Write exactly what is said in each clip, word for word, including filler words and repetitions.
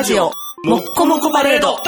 ジオもっこもこパレード。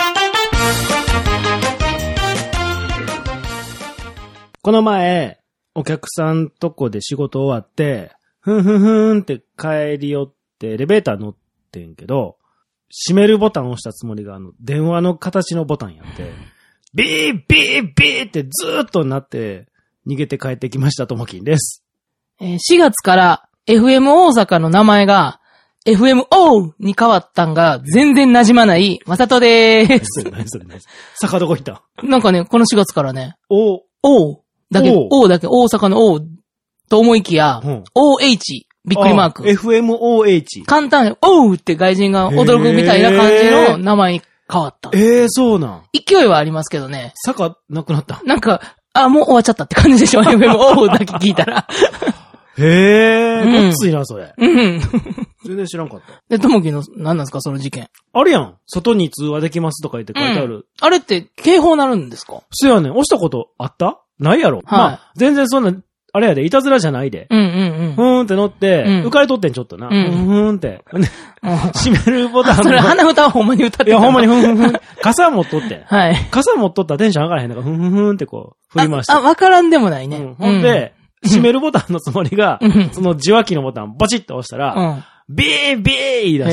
この前お客さんとこで仕事終わってふんふんふんって帰り寄ってエレベーター乗ってんけど、閉めるボタンを押したつもりがあの電話の形のボタンやってビービービーってずーっとなって逃げて帰ってきましたともきんです。 えー、しがつから エフエム 大阪の名前が エフエムオー に変わったんが全然馴染まないまさとでーす。 それ何それ何坂どこ行った？ なんかね、このしがつからね、 お、 O だけ、O だけ、大阪の O と思いきや、うん、オーエイチ、びっくりマーク。 エフエムオーエイチ。 簡単に、O って外人が驚くみたいな感じの名前に変わった。 ええー、そうなん。 勢いはありますけどね。 坂なくなった。 なんか、あ、もう終わっちゃったって感じでしょ、エフエムオー だけ聞いたら。 へえ、うん、ごっついな、それ。 うん。 全然知らんかった。 で、ともきの、何なんですか、その事件。 あるやん。外に通話できますとか言って書いてある。うん、 あれって、警報なるんですか？ そうやねん。押したことあった？ないやろ。はい。まあ、全然そんな、あれやで、いたずらじゃないで。 うんうんうん。 ふーんって乗って、うん、浮かれとってんちょっとな。うん。ふーんって。閉めるボタン。 それ鼻歌はほんまに歌ってた。 いや、ほんまにふんふんふん。傘持っとって。 はい。 傘持っとったらテンション上がらへんのか、ふんふんふんってこう、振り回して。 あ、わからんでもないね。 うん、ほんで、うん、閉めるボタンのつもりが、うん、その受話器のボタンボチッと押したら、うんビービー言い出して、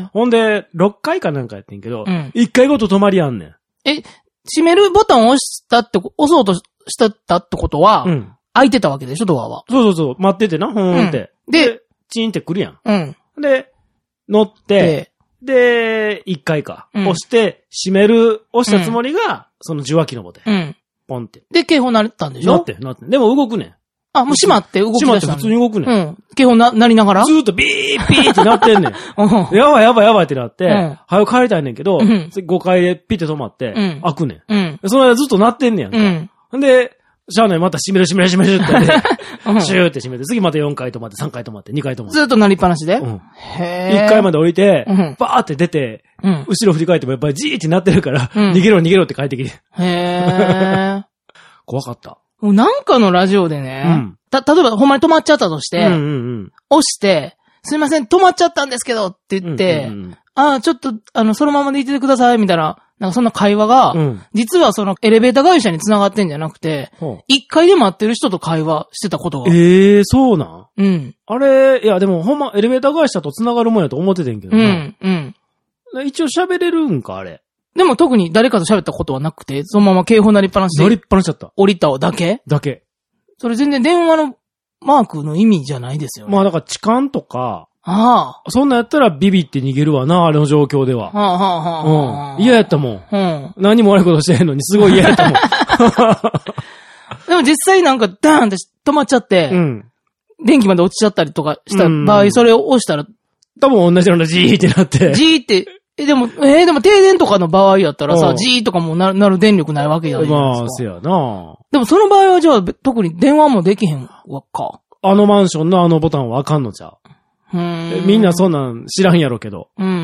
ほんで、ろっかいかなんかやってんけど、うん、いっかいごと止まりやんねん。 え、閉めるボタンを押したって、押そうとしたってことは、うん、開いてたわけでしょ、ドアは。 そうそうそう、待っててな、ほーんって。うん、で、でチーンってくるやん。うん、で、乗って、で、いっかいか、うん、押して、閉める、押したつもりが、うん、その受話器のボタン。うん、ポンって。 で、警報鳴ったんでしょ？ なって、なって。でも動くねん。 あ、もう閉まって動き出した。 閉まって普通に動くねん。 うん。警報な、なりながらずーっとビービーってなってんねん。やばいやばいやばいってなって、うん、早く帰りたいねんけど、うん、ごかいでピッて止まって、うん、開くねん。うん。その間ずっとなってんねやんか。うん。で、しゃあないまた閉める閉める閉めるって、うん、シューって閉めて、次またよんかい止まって、さんかい止まって、にかい止まって。 ずっと鳴りっぱなしで？うん。 へー。いっかいまで降りて、うん、バーって出て、うん、後ろ振り返ってもやっぱりジーってなってるから、うん、逃げろ逃げろって帰ってきて。 へー。 怖かった。 もうなんかのラジオでね、うん、た、例えばほんまに止まっちゃったとして、うんうんうん、押して、すいません、止まっちゃったんですけどって言って、うんうんうん、ああ、ちょっと、あの、そのままでいててください、みたいな、なんかそんな会話が、うん、実はそのエレベーター会社に繋がってんじゃなくて、いっかいで待ってる人と会話してたことが。 ええー、そうなん？ うん。 あれ、いやでもほんまエレベーター会社と繋がるもんやと思っててんけどな。うん、うん。一応喋れるんか、あれ。 でも特に誰かと喋ったことはなくて、そのまま警報鳴りっぱなしで。 鳴りっぱなしだった。 降りただけだけ。 それ全然電話のマークの意味じゃないですよね。 まあだから痴漢とか、 ああ。 そんなんやったらビビって逃げるわな、あれの状況では。 はあはあはあ。うん。嫌やったもん。うん。何も悪いことしてへんのにすごい嫌やったもん。 でも実際なんかダーンって止まっちゃって、うん。電気まで落ちちゃったりとかした場合、それを押したら、 多分同じようなジーってなって。 ジーって、え、でも、えー、でも停電とかの場合やったらさ、ジーとかもなる、なる電力ないわけじゃないですか。 まあ、せやな。 でもその場合はじゃあ、特に電話もできへんわか。 あのマンションのあのボタンはあかんのじゃう。うん。みんなそんなん知らんやろけど。うん。うん。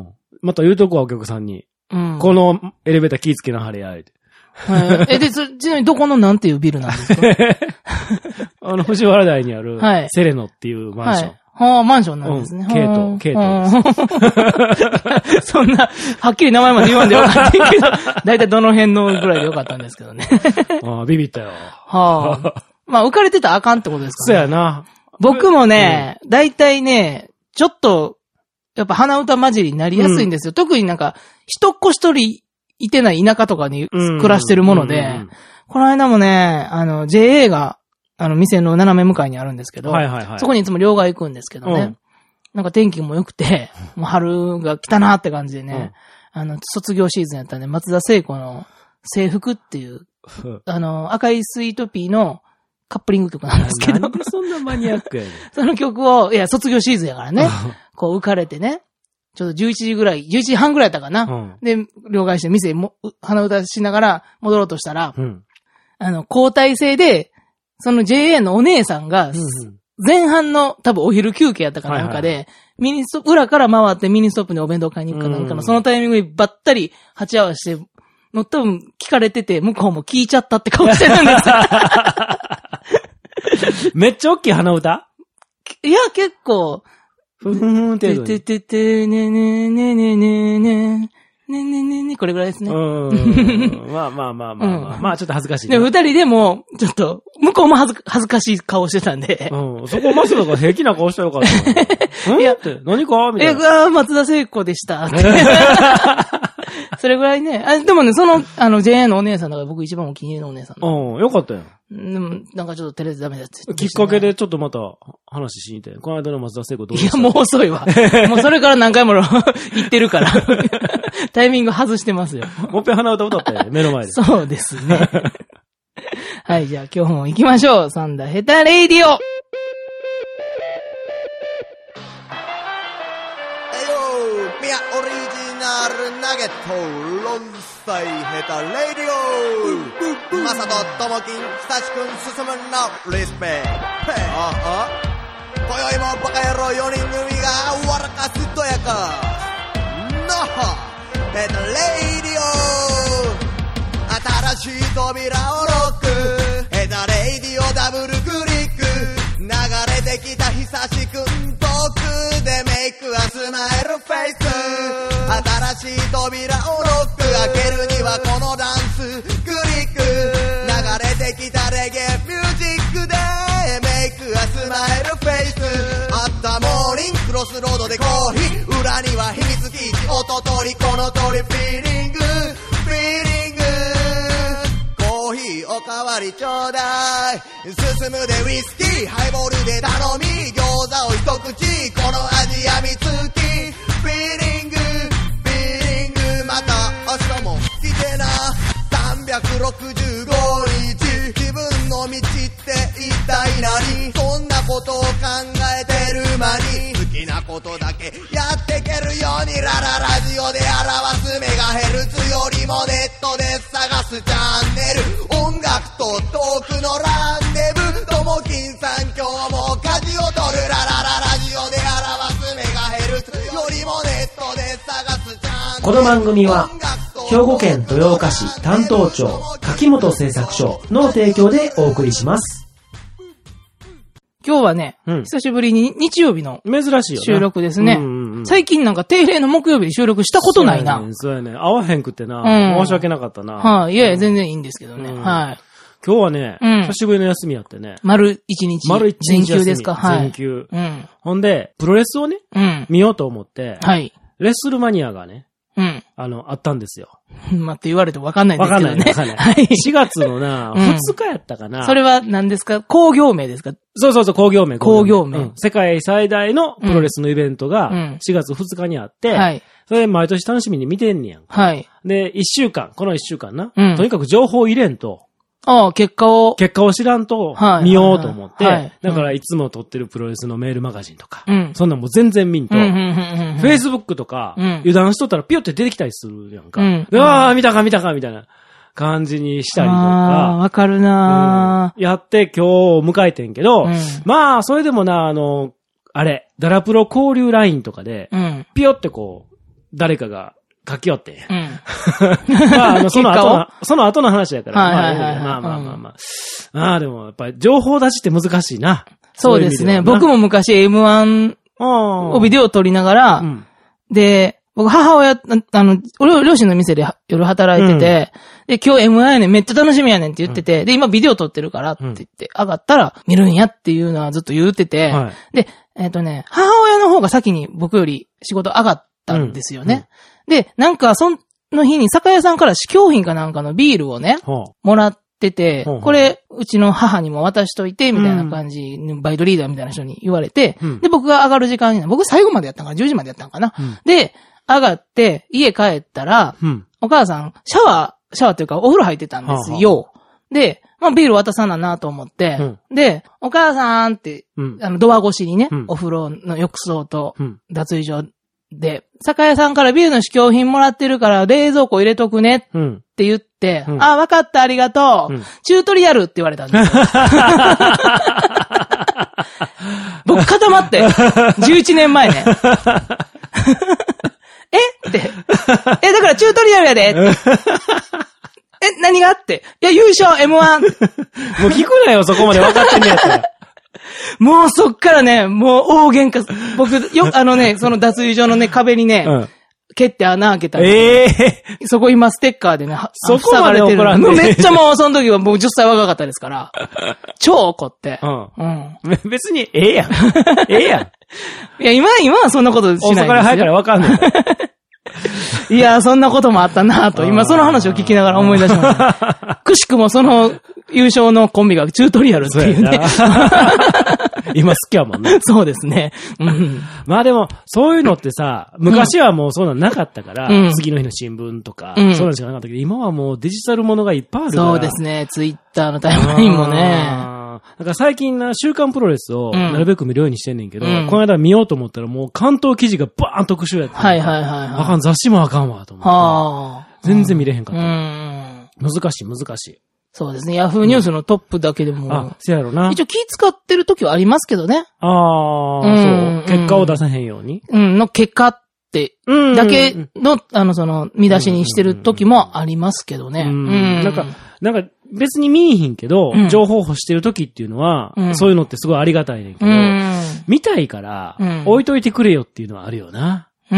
また言うとこはお客さんに。うん。このエレベーター気ぃつけなはれや、って。 え、で、ちなみにどこのなんていうビルなんですか？ あの、藤原台にある、はい、セレノっていうマンション。はいはあ、マンションなんですね。 ケイト、ケイトです。そんな、はっきり名前まで言わんでよかったけど、だいたいどの辺のぐらいでよかったんですけどね。 ああ、ビビったよ。 はあ。まあ、浮かれてたらあかんってことですかね。そうやな。 僕もね、だいたいね、ちょっと、やっぱ鼻歌混じりになりやすいんですよ。うん、特になんか、一っ子一人いてない田舎とかに暮らしてるもので、うんうんうん、この間もね、あの、ジェーエー が、あの、店の斜め向かいにあるんですけど、はいはいはい、そこにいつも両替行くんですけどね、うん、なんか天気も良くて、もう春が来たなって感じでね、うん、あの、卒業シーズンやったんで、松田聖子の制服っていう、あの、赤いスイートピーのカップリング曲なんですけど。 なんでそんなマニアックやねん。 その曲を、いや、卒業シーズンやからね、こう浮かれてね、ちょっとじゅういちじぐらい、じゅういちじはんぐらいやったかな。うん、で、両替して店も、鼻歌しながら戻ろうとしたら、うん、あの、交代制で、その ジェーエー のお姉さんが、前半の多分お昼休憩やったかなんかで、はいはい、ミニストップ、裏から回ってミニストップにお弁当買いに行くかなんかの、そのタイミングにばったり鉢合わせて、の多分聞かれてて、向こうも聞いちゃったって顔してるんですよ。 めっちゃ大きい鼻歌？ いや、結構、 ふんふんふん程度に。 てててて、ねねねねねね。ねねねね、これぐらいですね。 うん。まあまあまあまあまあ。うん、まあちょっと恥ずかしい、ね。 で、二人でも、ちょっと、向こうも恥ず恥ずかしい顔してたんで。 うん。そこまさか平気な顔したらよかった。いや、って、何かみたいな。え、松田聖子でした。ってそれぐらいね。あ、でもね、その、あの、ジェーエー のお姉さんだから僕一番お気に入りのお姉さん。 うん、よかったよ。 でも、なんかちょっと照れてダメだって、 ね。きっかけでちょっとまた話しに行って。この間の松田聖子どうでした？ いや、もう遅いわ。もうそれから何回も言ってるから。タイミング外してますよ。 もっぺん鼻歌歌ったよね、目の前で。 そうですね。はい、じゃあ今日も行きましょう。サンダーヘタレイディオ。 ナゲット論裁ヘタレディオマサとともきん久しくん進むのリスペクトああ今宵もバカ野郎よにん組が笑かすとやかのヘタレディオ新しい扉をロックヘタレディオダブルクリック流れてきた久しくん遠くでメイクはスマイルフェイス新しい扉をロック開けるにはこのダンスクリック流れてきたレゲエミュージックでメイクはスマイルフェイスあったモーニングクロスロードでコーヒー裏には秘密基地音取りこの通りフィーリングフィーリングコーヒーおかわりちょうだい進むでウイスキーハイボールで頼み餃子を一口この味やみつきフィーリングまた明日も来てなさんびゃくろくじゅうごにち自分の道って一体何そんなことを考えてる間に好きなことだけやってけるようにラララジオで表すメガヘルツよりもネットで探すチャンネル音楽とトークのランデブともきんさん今日も舵を取るララララジオで表すメガヘルツよりもネットで探すチャンネルこの番組は兵庫県豊岡市担当庁柿本製作所の提供でお送りします。 今日はね、うん、久しぶりに日曜日の珍しいよ収録ですね。 うんうんうん、最近なんか定例の木曜日に収録したことないな。 そうやね。そうやね。合わへんくってな。うん、申し訳なかったな。 はい、あ、いやいや全然いいんですけどね。うん、はい。 今日はね、うん、久しぶりの休みやってね。 丸一日。 丸一日。 全休ですか？はい。 全休。うん。ほんで、プロレスをね、うん、見ようと思って、はい。レッスルマニアがね、うん。あの、あったんですよ。 まあ、って言われてもわかんないんですけどね。 わかんない、わかんない。はい。しがつのな、ふつかやったかな。 それは何ですか？工業名ですか？ そうそうそう、工業名。 工業名。うん。 世界最大のプロレスのイベントが、しがつふつかにあって、はい。それ毎年楽しみに見てんねやん。はい。で、いっしゅうかん、このいっしゅうかんな。うん。とにかく情報入れんと。 ああ、結果を。 結果を知らんと、見ようと思って、はいはいはい、だからいつも撮ってるプロレスのメールマガジンとか、うん、そんなんもう全然見んと、フェイスブックとか、うん、油断しとったらピヨって出てきたりするやんか。うん、うわー、見たか見たかみたいな感じにしたりとか。 ああ、わかるなー、 うん、やって今日を迎えてんけど、うん、まあ、それでもな、あの、あれ、ダラプロ交流ラインとかで、うん、ピヨってこう、誰かが、書きよって。うん。まあ、あの、その後の、その後の話やから。はいはいはい、まあまあまあまあ。うん、ああ、でも、やっぱり、情報出しって難しいな。 そうですね。僕も昔 エムワン をビデオを撮りながら、うん、で、僕母親、あの、両親の店で夜働いてて、うん、で、今日 エムワン やねん、めっちゃ楽しみやねんって言ってて、うん、で、今ビデオ撮ってるからって言って、上がったら見るんやっていうのはずっと言ってて、はい、で、えっとね、母親の方が先に僕より仕事上がったんですよね。うんうんで、なんか、その日に酒屋さんから試供品かなんかのビールをね、はあ、もらってて、はあ、これ、うちの母にも渡しといて、みたいな感じ、うん、バイトリーダーみたいな人に言われて、うん、で、僕が上がる時間に、僕最後までやったんかな、じゅうじまでやったんかな。うん、で、上がって、家帰ったら、うん、お母さん、シャワー、シャワーっていうかお風呂入ってたんですよ。はあはあ、で、まあ、ビール渡さななと思って、うん、で、お母さんって、うん、あの、ドア越しにね、うん、お風呂の浴槽と、脱衣所、で、酒屋さんからビールの試供品もらってるから冷蔵庫入れとくねって言って、うん、あ、わかった、ありがとう、うん。チュートリアルって言われたんですよ。僕固まって、じゅういちねんまえね。えって。え、だからチュートリアルやで。え、何がって。いや、優勝 エムワン。 もう聞くなよ、そこまで分かってんねやったら。 もうそっからね、もう大喧嘩。僕、よ、あのね、その脱衣所のね、壁にね、うん蹴って穴開けたり。ええー。そこ今ステッカーでね、 そこまで怒らんね。 もうめっちゃもうその時はもうじゅっさい若かったですから。超怒って。うん。うん。 別にええやん。ええやん。いや、今、今はそんなことしないですよ。 大阪から早いからわかんない。 いや、そんなこともあったなと、今その話を聞きながら思い出しました。くしくもその優勝のコンビがチュートリアルっていうね。 今好きやもんね。 そうですね。うん、 まあでも、そういうのってさ、昔はもうそんなんなかったから、うん、次の日の新聞とか、うん、そうなんしかなかったけど、今はもうデジタルものがいっぱいあるから。 そうですね。ツイッターのタイムラインもね。 だから最近な、週刊プロレスをなるべく見るようにしてんねんけど、うん、この間見ようと思ったらもう関東記事がバーン特集やって。 はいはいはい、はい。 あかん、雑誌もあかんわ、と思って。はあ、全然見れへんかった。うん、難しい、難しい。 そうですね。ヤフーニュースのトップだけでも。うん、 あ、せやろな。 一応気使ってる時はありますけどね。 ああ、うん、そう。結果を出さへんように。 うん、の結果って、だけの、あの、その、見出しにしてる時もありますけどね。うん。 なんか、なんか、別に見えひんけど、うん、情報欲してる時っていうのは、うん、そういうのってすごいありがたいねんけど、うん、見たいから、うん、置いといてくれよっていうのはあるよな。 うん。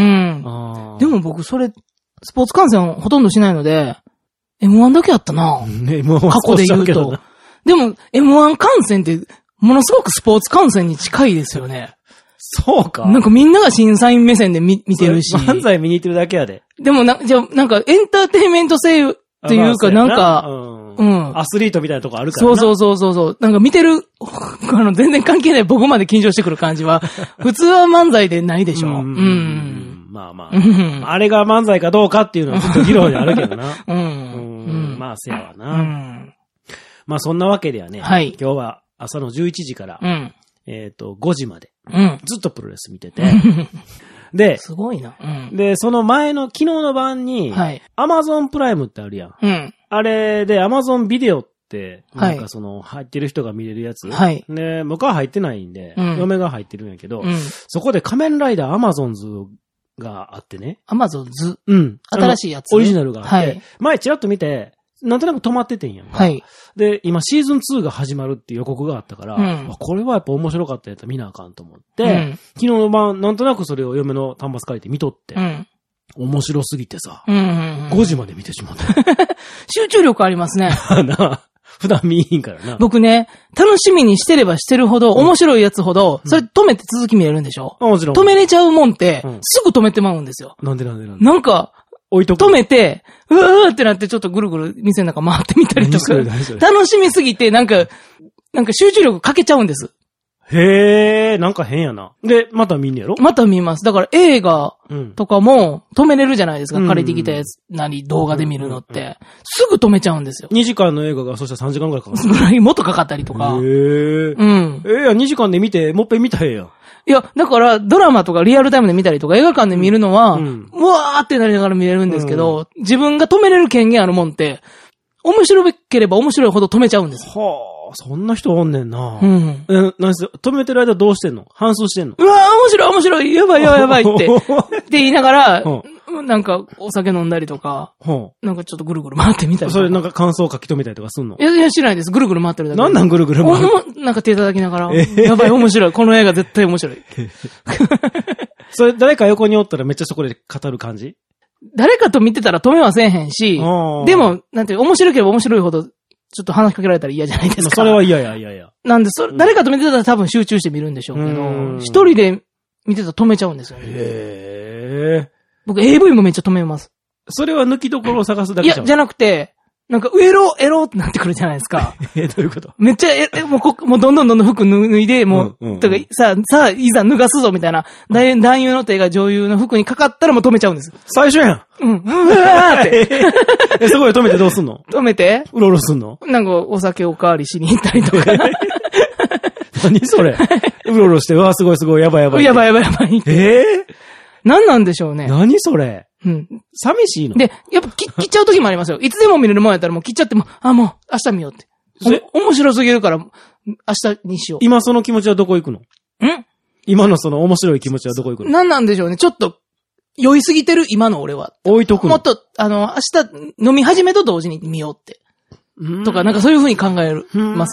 あでも僕それ、スポーツ観戦ほとんどしないので、エムワン だけやったな。ね、もう過去で言うと。でも、エムワン 観戦って、ものすごくスポーツ観戦に近いですよね。 そうか。 なんかみんなが審査員目線で見、見てるし。 漫才見に行ってるだけやで。 でもな、じゃなんかエンターテインメント性っていうか、なんか、 うん。アスリートみたいなとこあるからな。 そうそうそうそう。なんか見てる、あの、全然関係ない僕まで緊張してくる感じは、普通は漫才でないでしょ。うん。うんまあまあ。あれが漫才かどうかっていうのはちょっと議論にあるけどな。うん。うん。まあ、せやわな。うん。まあ、そんなわけではね。はい。今日は朝のじゅういちじから、うん。えっと、ごじまで。うん。ずっとプロレス見てて。で、 すごいな。 うん、で、その前の昨日の晩に、はい。アマゾンプライムってあるやん。うん。あれでアマゾンビデオって、なんかその、入ってる人が見れるやつ。はい。で、僕は入ってないんで、うん、嫁が入ってるんやけど、うん、そこで仮面ライダーアマゾンズがあってね。 アマゾンズうん。 新しいやつ、 ね。オリジナルがあって、はい、前ちらっと見て、なんとなく止まっててんやん。はい。で、今シーズンツーが始まるっていう予告があったから、うん、これはやっぱ面白かったやつ見なあかんと思って、うん、昨日の晩なんとなくそれを嫁の端末借りて見とって、うん、面白すぎてさ、うんうんうん、ごじまで見てしまった。 集中力ありますね。 な普段見えんからな。 僕ね、楽しみにしてればしてるほど、面白いやつほど、それ止めて続き見れるんでしょ、うん、もちろん。止めれちゃうもんって、うん、すぐ止めてまうんですよ。 なんでなんでなんでなんか、置いとく。止めて、うわーってなってちょっとぐるぐる店の中回ってみたりとか。楽しみすぎて、なんか、なんか集中力かけちゃうんです。 へー、なんか変やな。で、また見んねやろ？ また見ます。だから映画とかも止めれるじゃないですか。うん、借りてきたやつなり動画で見るのって、うんうんうん。すぐ止めちゃうんですよ。 にじかんの映画がそしたらさんじかんくらいかかる。 ぐらいもっとかかったりとか。へー。うん。えー、やにじかんで見て、もっぺん見たらええやん。 いや、だから、ドラマとかリアルタイムで見たりとか、映画館で見るのは、うん、うわーってなりながら見れるんですけど、うん、自分が止めれる権限あるもんって、面白ければ面白いほど止めちゃうんです。 はあ、そんな人おんねんな。うん。え、なんす止めてる間どうしてんの？反芻してんの？ うわー、面白い面白い、やばいやばいやばいって。って言いながら、なんか、お酒飲んだりとか、なんかちょっとぐるぐる回ってみたりとか。 それなんか感想書き留めたりとかすんの？ いや、いや、しないです。ぐるぐる回ってるだけ。 なんなんぐるぐる回る？ なんか手叩きながら、えー、やばい、面白い。この映画絶対面白い。 それ、誰か横におったらめっちゃそこで語る感じ？ 誰かと見てたら止めはせえへんし、でも、なんて、面白ければ面白いほど、ちょっと話しかけられたら嫌じゃないですか。 それは嫌や、嫌や。 なんで、それ、誰かと見てたら多分集中して見るんでしょうけど、一人で見てたら止めちゃうんですよね。へー。僕 エーブイ もめっちゃ止めます。 それは抜きどころを探すだけじゃん。 いや、じゃなくて、なんか、エロ、エロってなってくるじゃないですか。 え、どういうこと？ めっちゃ、え、もうこ、もうどんどんどんどん服脱いで、もう、うんうんうん、とか、さあ、さあ、いざ脱がすぞ、みたいな、男優の手が女優の服にかかったらもう止めちゃうんです。 最初やん。 うん。うわーって。 え、そこで止めてどうすんの？ 止めてうろうろすんの？ なんか、お酒おかわりしに行ったりとか。 何それ？うろうろして、うわーすごいすごい、やばいやばい。 やばいやばいやばい。 えー何なんでしょうね。 何それ？ うん。 寂しいの？ で、やっぱ切っちゃう時もありますよ。いつでも見れるもんやったらもう切っちゃっても、あ、もう明日見ようって。面白すぎるから、明日にしよう。 今その気持ちはどこ行くの？ん？今のその面白い気持ちはどこ行くの？ 何なんでしょうね。ちょっと、酔いすぎてる今の俺は。 置いとくの？ もっと、あの、明日飲み始めと同時に見ようって。とか、なんかそういう風に考えますね。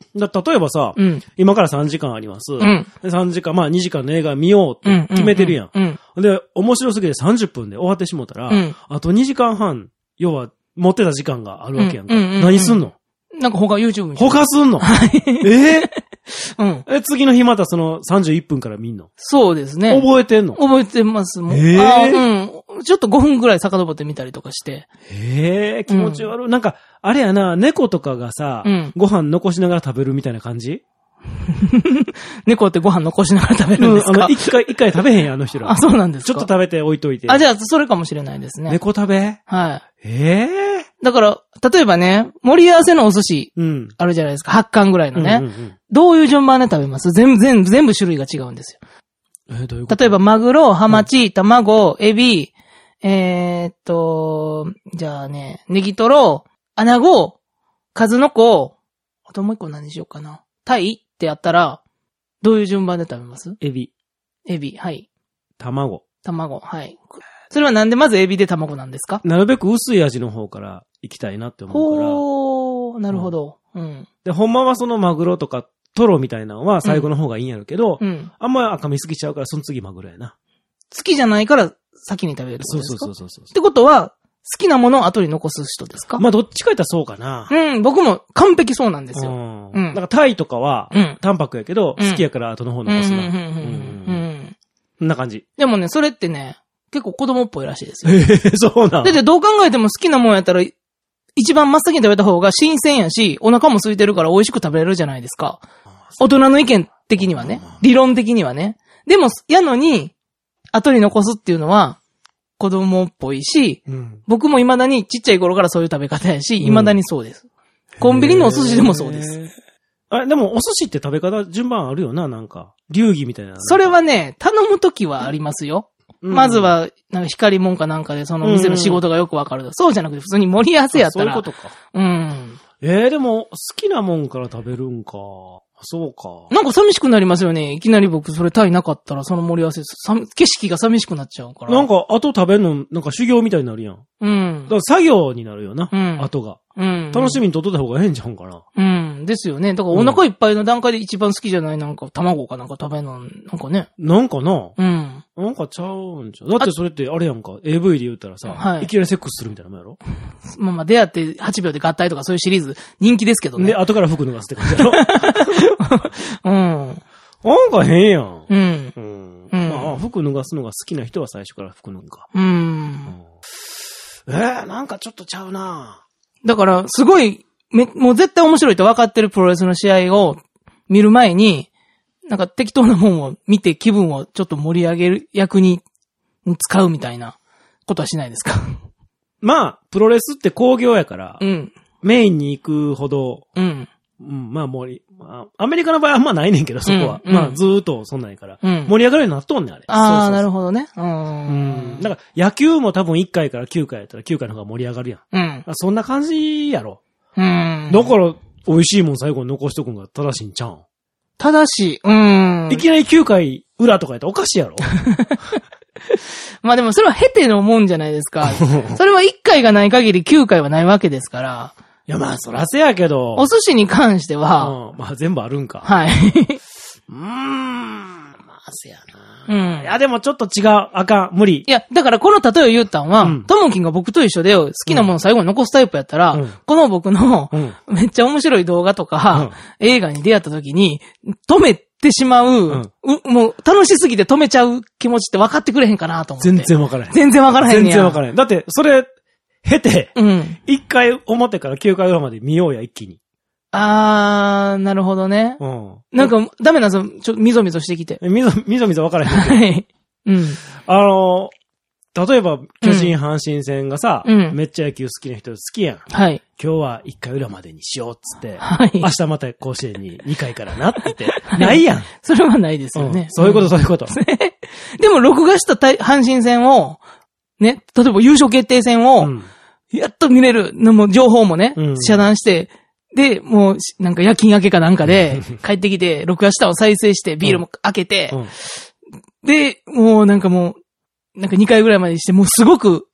だ例えばさ、 うん。 今からさんじかんあります。 うん。 でさんじかん、まあにじかんの映画見ようって決めてるやん。 うん。うん。 で、面白すぎてさんじゅっぷんで終わってしもたら、 うんあとにじかんはん、要は持ってた時間があるわけやんか。 うんうんうんうん何すんのなんか他 YouTube に。 他すんのえうん。 え次の日またそのさんじゅういっぷんから見んのそうですね。 覚えてんの覚えてます。もう。 えーあうん。ちょっとごふんぐらい遡ってみたりとかして。 ええ気持ち悪い。なんか、あれやな、猫とかがさ、 うんご飯残しながら食べるみたいな感じ猫ってご飯残しながら食べるんですうん、あか、 の、一回、一回食べへんやん、あの人ら。 あ、そうなんですか。 ちょっと食べて置いといて。 あ、じゃあ、それかもしれないですね。 猫食べはい。 ええだから、例えばね、盛り合わせのお寿司、 うん。 あるじゃないですか。はち貫ぐらいのね。 うんうんうんどういう順番で食べます全部、全部、全部種類が違うんですよ。 えーどういうこと例えば、マグロ、ハマチ、卵、エビ、えーっと、じゃあね、ネギトロ、アナゴ、数の子、あともう一個何にしようかな。タイってやったら、どういう順番で食べますエビ、 エビ、はい。 卵。 卵、はい。それはなんでまずエビで卵なんですかなるべく薄い味の方から行きたいなって思うから。 ほー、なるほど。うん。 で、ほんまはそのマグロとかトロみたいなのは最後の方がいいんやるけど、 うん。 あんま赤身すぎちゃうからその次マグロやな。 好きじゃないから先に食べるってこそうそうとですかそうそうそうってことは、好きなものを後に残す人ですかまあどっちか言ったらそうかな。 うん、僕も完璧そうなんですよ。 うん。 うんなんかタイとかはうん、 淡白やけど、 うん好きやから後の方うん、 残すな。 うん、うん、うん。 うんうんこんな感じ。 でもね、それってね、結構子供っぽいらしいですよ。 ええそうなんだってどう考えても好きなもんやったら、一番真っ先に食べた方が新鮮やし、お腹も空いてるから美味しく食べれるじゃないですか。大人の意見的にはね。理論的にはね。でも、やのに、後に残すっていうのは、子供っぽいし、 うん。 僕も未だにちっちゃい頃からそういう食べ方やし、未だにそうです。コンビニのお寿司でもそうです。 へー。あ、でもお寿司って食べ方順番あるよな、なんか。流儀みたいな。 それはね、頼むときはありますよ。 うんまずは、なんか光もんかなんかでその店の仕事がよくわかる。そうじゃなくて普通に盛り合わせやったら。 あそういうことか。 うん。 ええでも、好きなもんから食べるんか。そうか。 なんか寂しくなりますよね。いきなり僕それタイなかったらその盛り合わせ、さ景色が寂しくなっちゃうから。 なんか、後食べるの、なんか修行みたいになるやん。だうんか。ら作業になるよな。 うん後が。 うん。 楽しみにとっといた方がええんちゃうんかな。 うん。ですよね。だからお腹いっぱいの段階で一番好きじゃないなんか卵かなんか食べるの、なんかね。 なんかな。 うん。 なんかちゃうんちゃう。だってそれってあれやんか。エーブイ で言ったらさ、 はいいきなりセックスするみたいなもんやろ。 まあまあ出会ってはちびょうで合体とかそういうシリーズ人気ですけどね。 で、後から服脱がすって感じやろ。 うん。 なんか変やん。 うん。 うん。 うんまあ、服脱がすのが好きな人は最初から服脱ぐか。 うん。 えー、なんかちょっとちゃうな。 だから、すごい、め、もう絶対面白いと分かってるプロレスの試合を見る前に、なんか適当なもんを見て気分をちょっと盛り上げる役に使うみたいなことはしないですか？ まあ、プロレスって興行やから、 うん。 メインに行くほど、 うん。 うん、まあ盛り、まあ、アメリカの場合はあんまないねんけど、そこは。 うんうんまあ、ずーっとそんなんやから。 うん盛り上がるようになっとんねん、あれ。 ああ、なるほほどね。うど。うん。 ん。 だから、野球も多分いっかいからきゅうかいやったらきゅうかいの方が盛り上がるやん。 うん。 そんな感じやろ。 うん。 だから、美味しいもん最後に残しとくんが正しいんちゃうん。 ただし、うん。 いきなりきゅうかい裏とかやったらおかしいやろ。 まあでもそれは経てのもんじゃないですか。それはいっかいがない限りきゅうかいはないわけですから。 いや、まあ、そらせやけど。 お寿司に関しては、 うん、まあ、全部あるんか。 はい。 うーん。まあ、せやな。 うんいや、でもちょっと違う。あかん。無理。 いや、だからこの例えを言ったんは、 うんともきんが僕と一緒で好きなものを最後に残すタイプやったら、 うんこの僕の、 うん。 めっちゃ面白い動画とか、映画に出会った時に、止めてしまう、うもう楽しすぎて止めちゃう気持ちって分かってくれへんかなと思って。 全然わからへん。 全然分からへんねや。 全然わからへん。だって、それ、経て、 うん。 いっかい表からきゅうかい裏まで見ようや、一気に。 あー、なるほどね。 うん。 なんか、ダメなんですよ。ちょっとみぞみぞしてきて。 え、みぞ、みぞみぞわからへんけど。 はい。うん。 あの、例えば、巨人阪神戦がさ、 うんめっちゃ野球好きな人好きやん。 はい。 今日はいっかい裏までにしようっつって、 はい。 明日また甲子園ににかいからなって言って、ないやん。 それはないですようんね。 そういうこと、そういうこと。 でも、録画した対阪神戦を、ね、例えば優勝決定戦を、 うんやっと見れるのも、情報もね、 うん遮断して、で、もう、なんか夜勤明けかなんかで、帰ってきて、録画したを再生して、ビールも開けて、 うんで、もうなんかもう、なんかにかいぐらいまでして、もうすごく、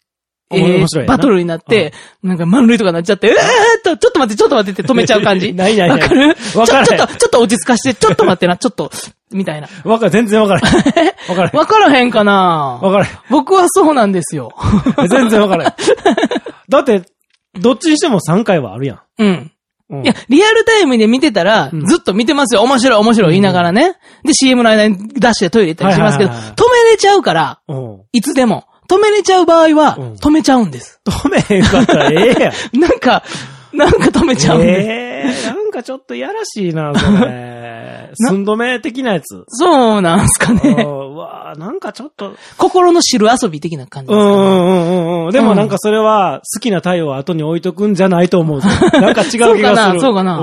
えー、バトルになって、うん、なんか満塁とかなっちゃって、えーっと、ちょっと待って、ちょっと待ってって止めちゃう感じ。 ないないない。 わかる？わかる。ちょっと、ちょっと落ち着かして、ちょっと待ってな、ちょっと、みたいな。 わかる、全然わからへん。わからへん。 わからへんかなわからへん。 僕はそうなんですよ。 全然わからへん。だって、どっちにしてもさんかいはあるやん。 うん。うん、いや、リアルタイムで見てたら、うん、ずっと見てますよ。面白い、面白い言いながらね。うん、で、シーエム の間にダッシュでトイレ行ったりしますけど、はいはいはいはい、止めれちゃうから、うん、いつでも。止めれちゃう場合は、うん、止めちゃうんです。 止めへんかったらええやん。 なんか、なんか止めちゃうんです。 ええー、なんかちょっとやらしいな、それ。寸止め的なやつ。 そうなんすかね。 うわなんかちょっと。 心の汁遊び的な感じですかね。うんうんうん。でもなんかそれは、好きな太陽を後に置いとくんじゃないと思う。なんか違う気がする。そうかな、そうかな。うん。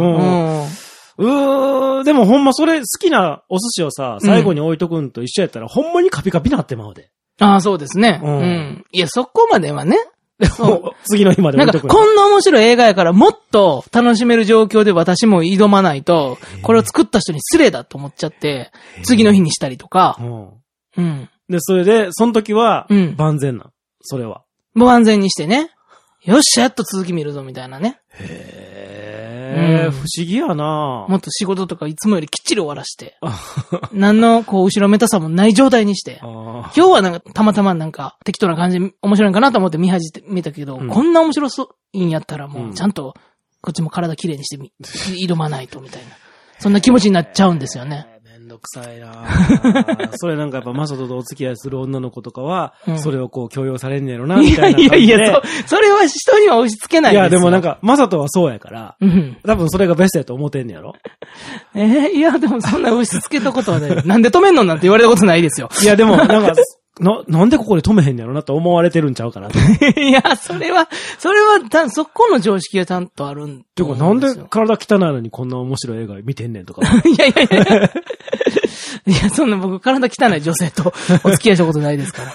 うー、でもほんまそれ好きなお寿司をさ、最後に置いとくんと一緒やったら、うん、ほんまにカピカピなってまうで。 ああ、そうですね。うん。うん、いや、そこまではね。 そう。次の日まで置いとく。なんか、こんな面白い映画やから、もっと楽しめる状況で私も挑まないと、これを作った人に失礼だと思っちゃって、次の日にしたりとか。うん。うん。で、 それで、その時は、万全な、うん。それは。 もう万全にしてね。よっしゃ、やっと続き見るぞ、みたいなね。 へー、うん、不思議やなもっと仕事とかいつもよりきっちり終わらして。何の、こう、後ろめたさもない状態にして。今日はなんか、たまたまなんか、適当な感じで面白いかなと思って見始めたけど、うん、こんな面白そういいんやったらもう、ちゃんと、こっちも体きれいにしてみ、挑まないと、みたいな。そんな気持ちになっちゃうんですよね。 めんどくさいなそれなんかやっぱマサトとお付き合いする女の子とかは、うん、それをこう強要されんねやろな、みたいな感じで。いやいやいや、 それは人には押し付けないですよ。いや、 でもなんか、マサトはそうやから、うん、多分それがベストやと思ってんねやろ。 えー、いや、でもそんな押し付けたことはない。なんで止めんのなんて言われたことないですよ。 いや、でもなんか、な、なんでここで止めへんやろなと思われてるんちゃうかなと。 いや、それは、それは、たそこの常識がちゃんとあるんてか、なんで体汚いのにこんな面白い映画見てんねんとか。 いやいやいや。いや、そんな僕、体汚い女性とお付き合いしたことないですから。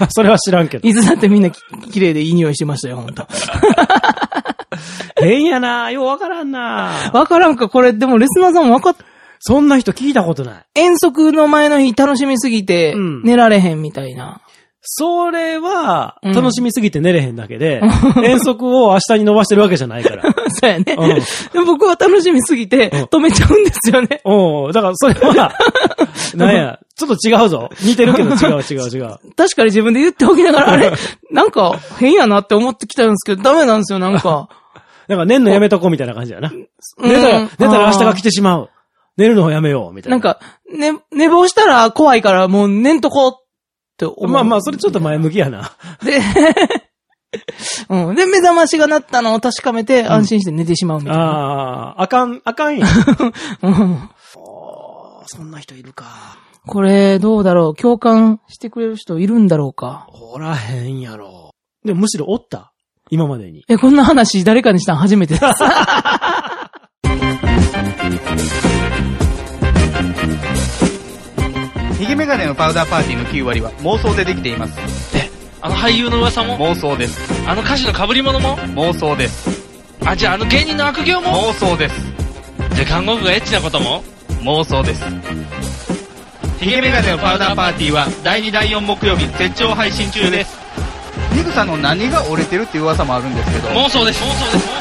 それは知らんけど。 いつだってみんなき綺麗でいい匂いしてましたよ、ほんと。 変やなようわからんなわからんか、これ、でもレスナーさんもわかっそんな人聞いたことない。 遠足の前の日楽しみすぎて、寝られへんみたいな。うん、 それは、楽しみすぎて寝れへんだけで、うん、遠足を明日に伸ばしてるわけじゃないから。 そうやね。うん、でも僕は楽しみすぎて、止めちゃうんですよね。 うん。だからそれは、なんや、ちょっと違うぞ。似てるけど違う違う違う。 確かに自分で言っておきながら、あれ、なんか変やなって思ってきたんですけど、ダメなんですよ、なんか。 なんか寝んのやめとこうみたいな感じだな。寝たら、寝たら明日が来てしまう。寝るのをやめよう、みたいな。 なんか、ね、寝坊したら怖いからもう寝んとこって思う。 まあまあ、それちょっと前向きやな。 で、うん。で、目覚ましが鳴ったのを確かめて安心して寝てしまうみたいな。うん、 ああ、あかん、あかんやん。うん。そんな人いるか。 これ、どうだろう。共感してくれる人いるんだろうか。 おらへんやろ。でもむしろおった今までに。 え、こんな話誰かにしたの初めてです。 ヒゲメガネのパウダーパーティーのきゅう割は妄想でできています。 え、あの俳優の噂も妄想です。 あの歌手の被り物も妄想です。 あ、じゃああの芸人の悪行も妄想です。 じゃあ看護婦がエッチなことも妄想です。ヒゲメガネのパウダーパーティーはだいにだいよん木曜日絶頂配信中です。ニグさんの何が折れてるっていう噂もあるんですけど妄想です。妄想です。妄想です。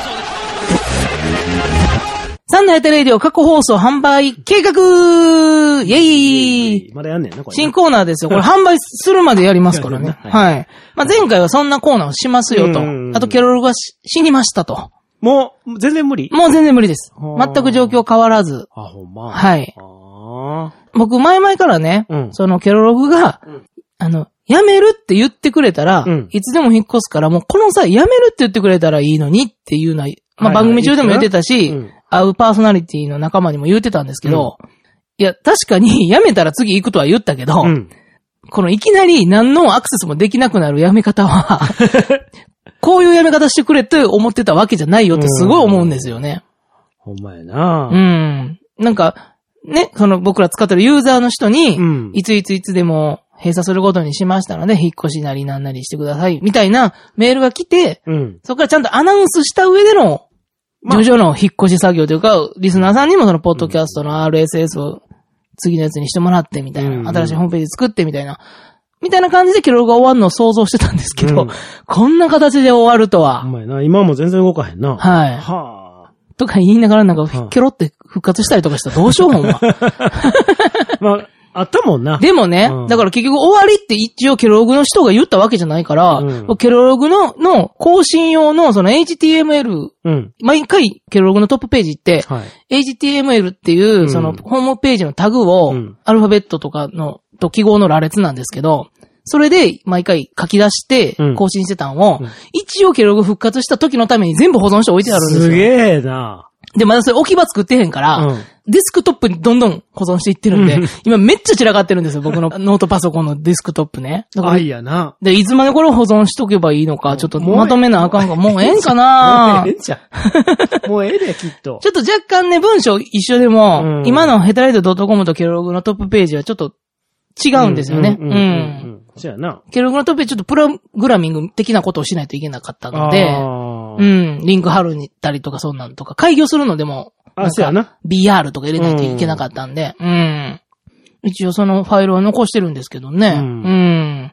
サンダーエテレイディオ過去放送販売計画イェイまだやんねんな、これ。 新コーナーですよ。これ販売するまでやりますからね。はい。まあ、前回はそんなコーナーをしますよと。あとケロロが死にましたと。 もう、全然無理？ もう全然無理です。全く状況変わらず。 あ、ほんま。 はい。僕、前々からね、うん、そのケロログが、うん、あの、辞めるって言ってくれたら、うん、いつでも引っ越すから、もうこの際辞めるって言ってくれたらいいのにっていうのは、まあ、番組中でも言ってたし、うん、会うパーソナリティの仲間にも言ってたんですけど、うん、いや、確かに辞めたら次行くとは言ったけど、うん、このいきなり何のアクセスもできなくなる辞め方は、こういう辞め方してくれって思ってたわけじゃないよってすごい思うんですよね。 ほんまやな。 うん。なんか、ね、その僕ら使ってるユーザーの人に、うん、いついついつでも閉鎖することにしましたので、引っ越しなりなんなりしてください、みたいなメールが来て、うん、そこからちゃんとアナウンスした上での、徐々の引っ越し作業というか、リスナーさんにもそのポッドキャストの アールエスエス を次のやつにしてもらってみたいな、うん、新しいホームページ作ってみたいな、 みたいな感じでケロログが終わるのを想像してたんですけど、 うん、 こんな形で終わるとは。 お前な、今も全然動かへんな。 はい。 はあ。 とか言いながらなんか、ケロって復活したりとかしたらどうしようほんま。 まあ、あったもんな。 でもね、うん、だから結局終わりって一応ケロログの人が言ったわけじゃないから、うん、ケロログの、の更新用のその エイチティーエムエル、うん、毎回ケロログのトップページって、はい、エイチティーエムエル っていうそのホームページのタグを、うん、アルファベットとかの、と記号の羅列なんですけど、それで毎回書き出して更新してたんを、うん、一応ケロログ復活した時のために全部保存して置いてあるんですよ。 すげえな。 で、まだそれ置き場作ってへんから、うん、デスクトップにどんどん保存していってるんで、うん、今めっちゃ散らかってるんですよ、僕のノートパソコンのデスクトップね。だから、 あいやな。 で、いつまでこれ保存しとけばいいのか、ちょっとまとめなあかんか、もうええんかなもうええんじゃん。もうええで、きっと。 ちょっと若干ね、文章一緒でも、うん、今のヘタライト .com とケロログのトップページはちょっと違うんですよね。うん。うん。 そうやな。 ケロログのトップページちょっとプログラミング的なことをしないといけなかったので、うん。リンク貼るにたりとかそんなんとか、開業するのでも、 あ、そうやな。 ビーアール とか入れないといけなかったんで、うん。うん、一応そのファイルは残してるんですけどね。うん。うん、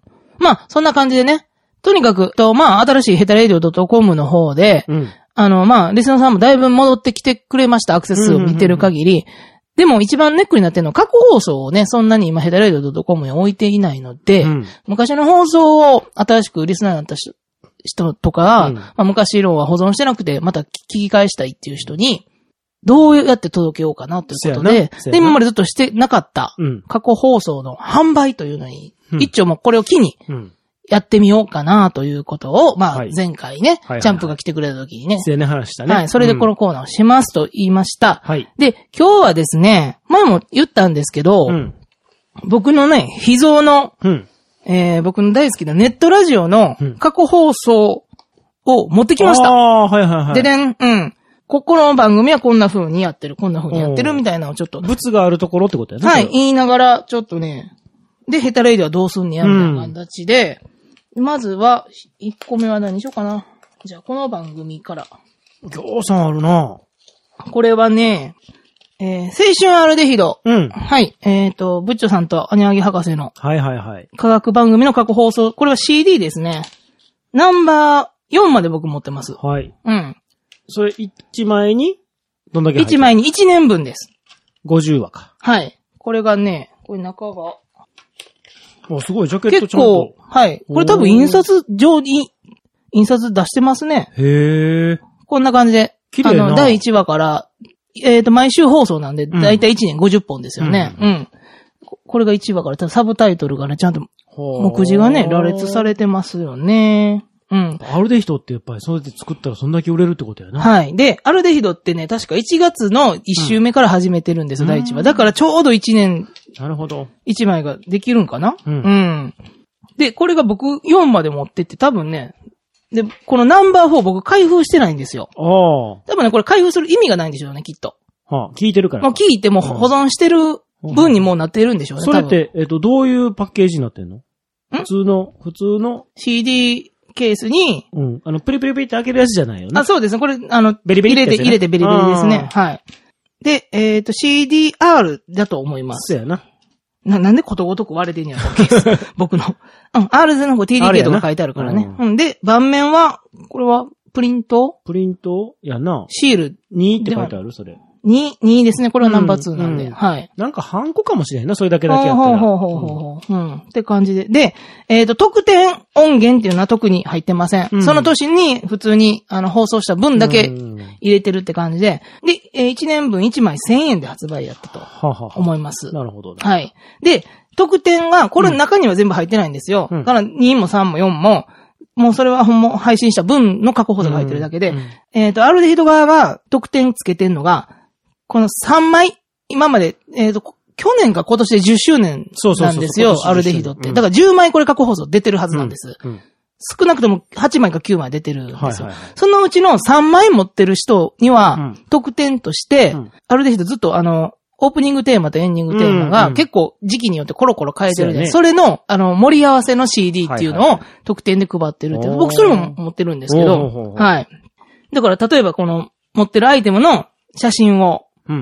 まあ、そんな感じでね。とにかく、と、まあ、新しいヘタレイディオ .com の方で、うん、あの、まあ、リスナーさんもだいぶ戻ってきてくれました。アクセス数を見てる限り。うんうんうん、でも一番ネックになってるのは過去放送をね、そんなに今ヘタレイディオ .com に置いていないので、うん、昔の放送を新しくリスナーになった人、人とか、うん、まあ、昔のは保存してなくて、また聞き返したいっていう人に、どうやって届けようかなということで、で、今までずっとしてなかった過去放送の販売というのに、うん、一応もうこれを機にやってみようかなということを、まあ前回ね、はい、チャンプが来てくれた時にね、 はいはいはい、話したね。 はい、それでこのコーナーをしますと言いました。 はい、 で、今日はですね、前も言ったんですけど、うん、僕のね、秘蔵の、うんえー、僕の大好きなネットラジオの過去放送を持ってきました。 ああ、はいはいはい。 でね、うん。ここの番組はこんな風にやってる、こんな風にやってるみたいなのをちょっと。 物があるところってことやね。 はい、言いながら、ちょっとね、で、ヘタレイディはどうすんねや、みたいな形で、うん、まずは、いっこめは何しようかな。じゃあ、この番組から。 ぎょうさんあるな。 これはね、えー、青春アルデヒド。 うん。 はい。えっ、ー、と、ブッチョさんとアニャギ博士の。 はいはいはい。 科学番組の過去放送。これは シーディー ですね。ナンバーよんまで僕持ってます。 はい。 うん。 それいちまいにどんだけ入ってる？ いち 枚にいちねんぶんです。 ごじゅうわか。 はい。これがね、これ中が。 お、すごい、ジャケットちゃんと。 結構、はい。これ多分印刷上に、印刷出してますね。 へー。 こんな感じで。 綺麗な。 あの、だいいちわから、えっと、毎週放送なんで、だいたいいちねんごじゅっぽんですよね。うん。うん、これがいちわから、サブタイトルがね、ちゃんと、目次がね、羅列されてますよね。うん。 アルデヒドってやっぱりそうやって作ったらそんだけ売れるってことやな。 はい。で、アルデヒドってね、確かいちがつのいっ週目から始めてるんですよ、うん、だいいちわ。だからちょうどいちねん。 なるほど。 いちまいができるんかな、 うん、 うん。で、これが僕よんまで持ってって多分ね、で、このナンバーフォー僕開封してないんですよ。 ああ。 多分ね、これ開封する意味がないんでしょうね、きっと。 はあ、聞いてるから。 もう聞いても保存してる分にもうなってるんでしょうね、 それって、えっと、どういうパッケージになってんの？普通の、普通のシーディー、ケースに、 うん。あの、プリプリプリって開けるやつじゃないよね。 あ、そうですね。これ、あの、 ベリベリ入れて、入れてベリベリですね。はい。で、えっと、シーディーアール だと思います。 そうやな。 な、なんでことごとく割れてんねやろ、ケース。僕の。うん、アールゼロ の ティーディーケー とか書いてあるからね。うん、うん。で、盤面は、これは、プリントプリントやな。 シール。 にって書いてあるそれ。 に、にですね。これはナンバーツーなんで。うんうん、はい。 なんか半個かもしれんな。それだけだけやったら。 ほうほうほうほう。うん。って感じで。で、えっと、特典音源っていうのは特に入ってません。うん、その年に普通に、あの、放送した分だけ入れてるって感じで。で、えー、いちねんぶんいちまいせんえんで発売やったと思います。 はははなるほど、ね。 はい。で、特典が、これ中には全部入ってないんですよ。うん、だからにもさんもよんも、もうそれはほんま配信した分の過去放送が入ってるだけで、うんうん、えっと、アルデヒド側が特典つけてんのが、このさんまい、今まで、えっと、去年か今年でじゅっしゅうねんなんですよ、アルデヒドって。だからじゅうまいこれ過去放送出てるはずなんです。うんうん、少なくともはちまいかきゅうまい出てるんですよ。はいはいはい、そのうちのさんまい持ってる人には、うん、特典として、うん、アルデヒドずっとあの、オープニングテーマとエンディングテーマが結構時期によってコロコロ変えてるんで、うんうん、それの、あの、盛り合わせの シーディー っていうのを特典で配ってるっていう。僕それも持ってるんですけど、はい。だから例えばこの持ってるアイテムの写真を、 うん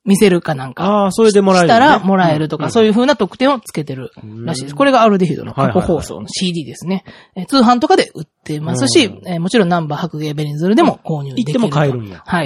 見せるかなんか。 ああ、それでもらえる、ね。 したらもらえるとか、 うん、 そういう風な特典をつけてるらしいです。これがアルデヒドの過去放送の シーディー ですね。え通販とかで売ってますし、うんえー、もちろんナンバー白芸ベリンズルでも購入できる。 行っても買えるんや。 はい。うん。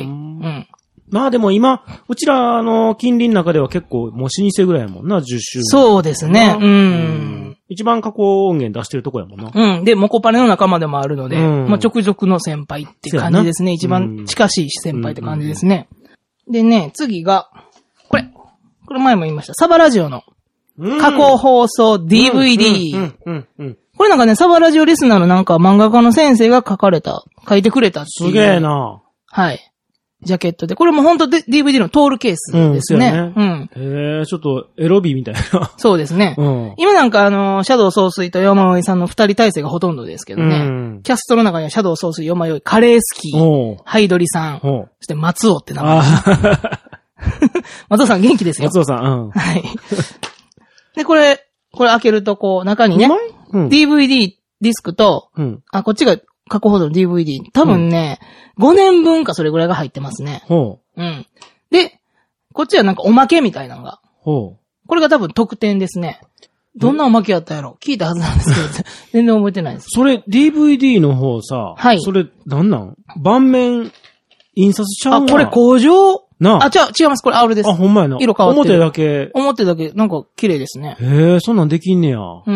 まあでも今、うちらの近隣の中では結構もう老舗ぐらいやもんな、じゅっしゅうねん。 そうですね。うん。 うん一番加工音源出してるとこやもんな。 うん。で、モコパレの仲間でもあるので、 うん、 まあ直属の先輩って感じですね。一番近しい先輩って感じですね。うん、でね、次が、これ。これ前も言いました。サバラジオの加工放送 ディーブイディー。これなんかね、サバラジオリスナーのなんか漫画家の先生が書かれた、書いてくれたっていう。 すげえな。 はい。ジャケットで。これも本当で ディーブイディー のトールケースですね。うん。ねうん、へえ、ちょっとエロビみたいな。 そうですね。うん、今なんかあの、シャドウ総帥とヨマヨイさんの二人体制がほとんどですけどね。うん、キャストの中にはシャドウ総帥、ヨマヨイ、カレースキー、ハイドリさん、そして松尾って名前。松尾さん元気ですよ。 松尾さん、うん。 はい。で、これ、これ開けるとこう、中にね、うん、ディーブイディー ディスクと、うん、あ、こっちが過去放送の ディーブイディー。多分ね、うん、ごねんぶんかそれぐらいが入ってますね。ほう。うん。で、こっちはなんかおまけみたいなのが。ほう。これが多分特典ですね。どんなおまけやったやろ聞いたはずなんですけど、全然覚えてないです。 それ ディーブイディー の方さ、はい。それ、なんなん盤面、印刷しちゃうの？ あ、これ工場なあ。あ、違う、違います。これ R です。 あ、ほんまやな。 色変わってる。 表だけ。 表だけ、なんか綺麗ですね。 へえ、そんなんできんねや。 うん。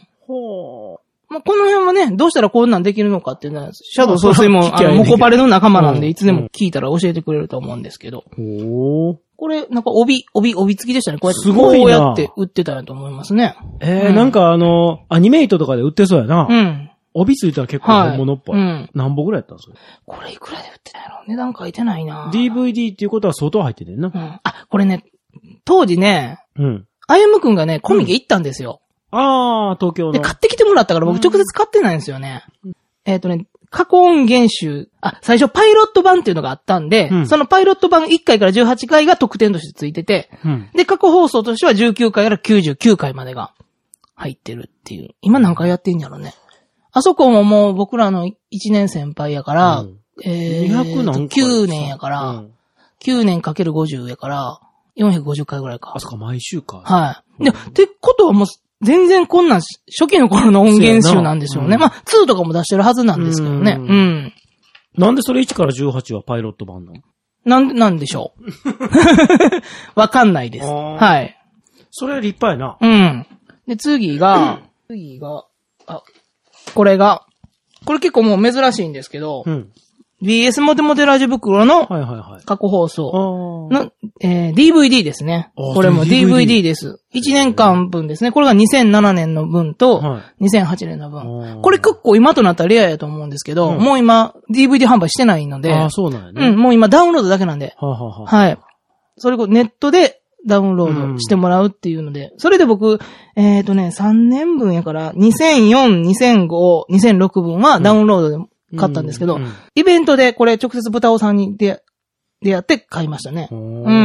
ほう。まあ、この辺はね、どうしたらこんなんできるのかっていうのは、シャドウ総帥も、あの、モコパレの仲間なんで、いつでも聞いたら教えてくれると思うんですけど。ほう。これ、なんか帯、帯、帯付きでしたね。こうやって。すごいな。こうやって売ってたんやと思いますね。 ええーうん、なんかあの、アニメイトとかで売ってそうやな。うん。帯ついたら結構本物っぽい。はい、うん。何本ぐらいやったんですか？ これいくらで売ってたやろ？値段書いてないな。 ディーブイディー っていうことは相当入っててんな。 うん。あ、これね、当時ね、うん。あゆむくんがね、コミケ行ったんですよ。 うん、ああ、東京の。 で、買ってきてもらったから僕直接買ってないんですよね。うん、えっとね、過去音源集、あ、最初パイロット版っていうのがあったんで、うん、そのパイロット版いっかいからじゅうはちかいが特典としてついてて、うん、で、過去放送としてはじゅうきゅうかいからきゅうじゅうきゅうかいまでが入ってるっていう。今何回やってんやろね。あそこももう僕らのいちねん先輩やから、うん、えー、きゅうねんやから、うん、きゅうねんかけるごじゅうやから、よんひゃくごじゅっかいぐらいか。 あ、そっか、毎週か。 はい。で、うん、ってことはもう、全然こんなん、初期の頃の音源集なんでしょうね。うん、まあ、にとかも出してるはずなんですけどね。うん。うん、 なんでそれいちからじゅうはちはパイロット版なの？ なんで、なんでしょう。わかんないです。はい。 それ立派やな。 うん。で、次が、次が、あ、これが、これ結構もう珍しいんですけど、うん、ビーエス モテモテラジオ袋の過去放送の、えー、ディーブイディー ですね。これも ディーブイディー です。いちねんかんぶんですね。これがにせんななねんの分とにせんはちねんの分。これ結構今となったらレアやと思うんですけど、うん、もう今 ディーブイディー 販売してないので、 あ、そうなんやね。 うん、もう今ダウンロードだけなんで、はあはあ、はい。それこそネットでダウンロードしてもらうっていうので、うん、それで僕、えっとね、さんねんぶんやから、にせんよん、にせんご、にせんろくぶんはダウンロードで買ったんですけど、うんうん、イベントでこれ直接豚尾さんに出会って買いましたね。うん。うん。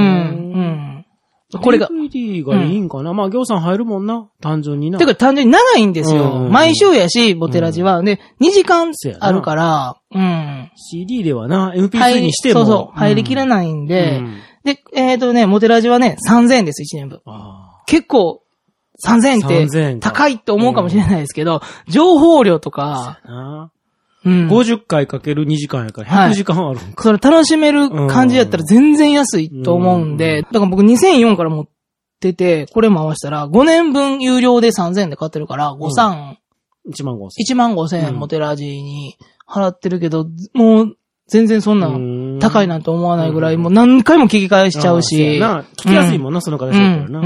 これが。 ディーブイディー がいいんかな、うん、まあ、行さん入るもんな。単純にな。 てか単純に長いんですよ。うんうん、毎週やし、ボテラジは。で、にじかんあるから、うん。 シーディー ではな、エムピースリー にしても。 そうそう、入りきれないんで、うん、で、えっとね、モテラジはね、さんぜんえんです、いちねんぶん。結構、さんぜんえんって高いって思うかもしれないですけど、うん、情報量とか、 うん、ごじゅっかいかけるにじかんやからひゃくじかんあるんか、はい、 それ楽しめる感じやったら全然安いと思うんで、うん、だから僕にせんよんから持ってて、これ回したらごねんぶん有料でさんぜんえんで買ってるから、ごさん、 うん、いちまんごせんえん。 いちまんごせんえんモテラジに払ってるけど、もう全然そんな高いなんて思わないぐらい、もう何回も聞き返しちゃうし。 な聞きやすいもんな、うん、その形だったらな、 うん。うん。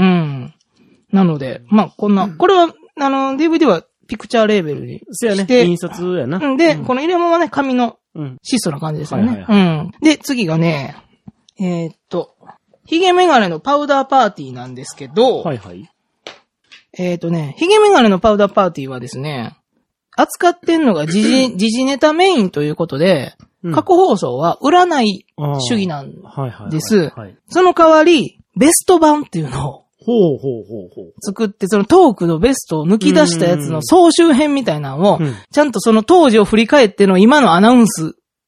なので、まあこんな、これは、あの、ディーブイディー はピクチャーレーベルにして。 そうやね。印刷やな。 で、うん、この入れ物はね、紙の質素な感じですよね。はいはいはい、うん。で、次がね、えー、っと、ヒゲメガネのパウダーパーティーなんですけど、はいはい。えー、っとね、ヒゲメガネのパウダーパーティーはですね、扱ってんのが時事、時事ネタメインということで、うん、過去放送は占い主義なんです。その代わり、ベスト版っていうのを、 ほうほうほうほう。 作って、そのトークのベストを抜き出したやつの総集編みたいなのを、うん、ちゃんとその当時を振り返っての今のアナウンス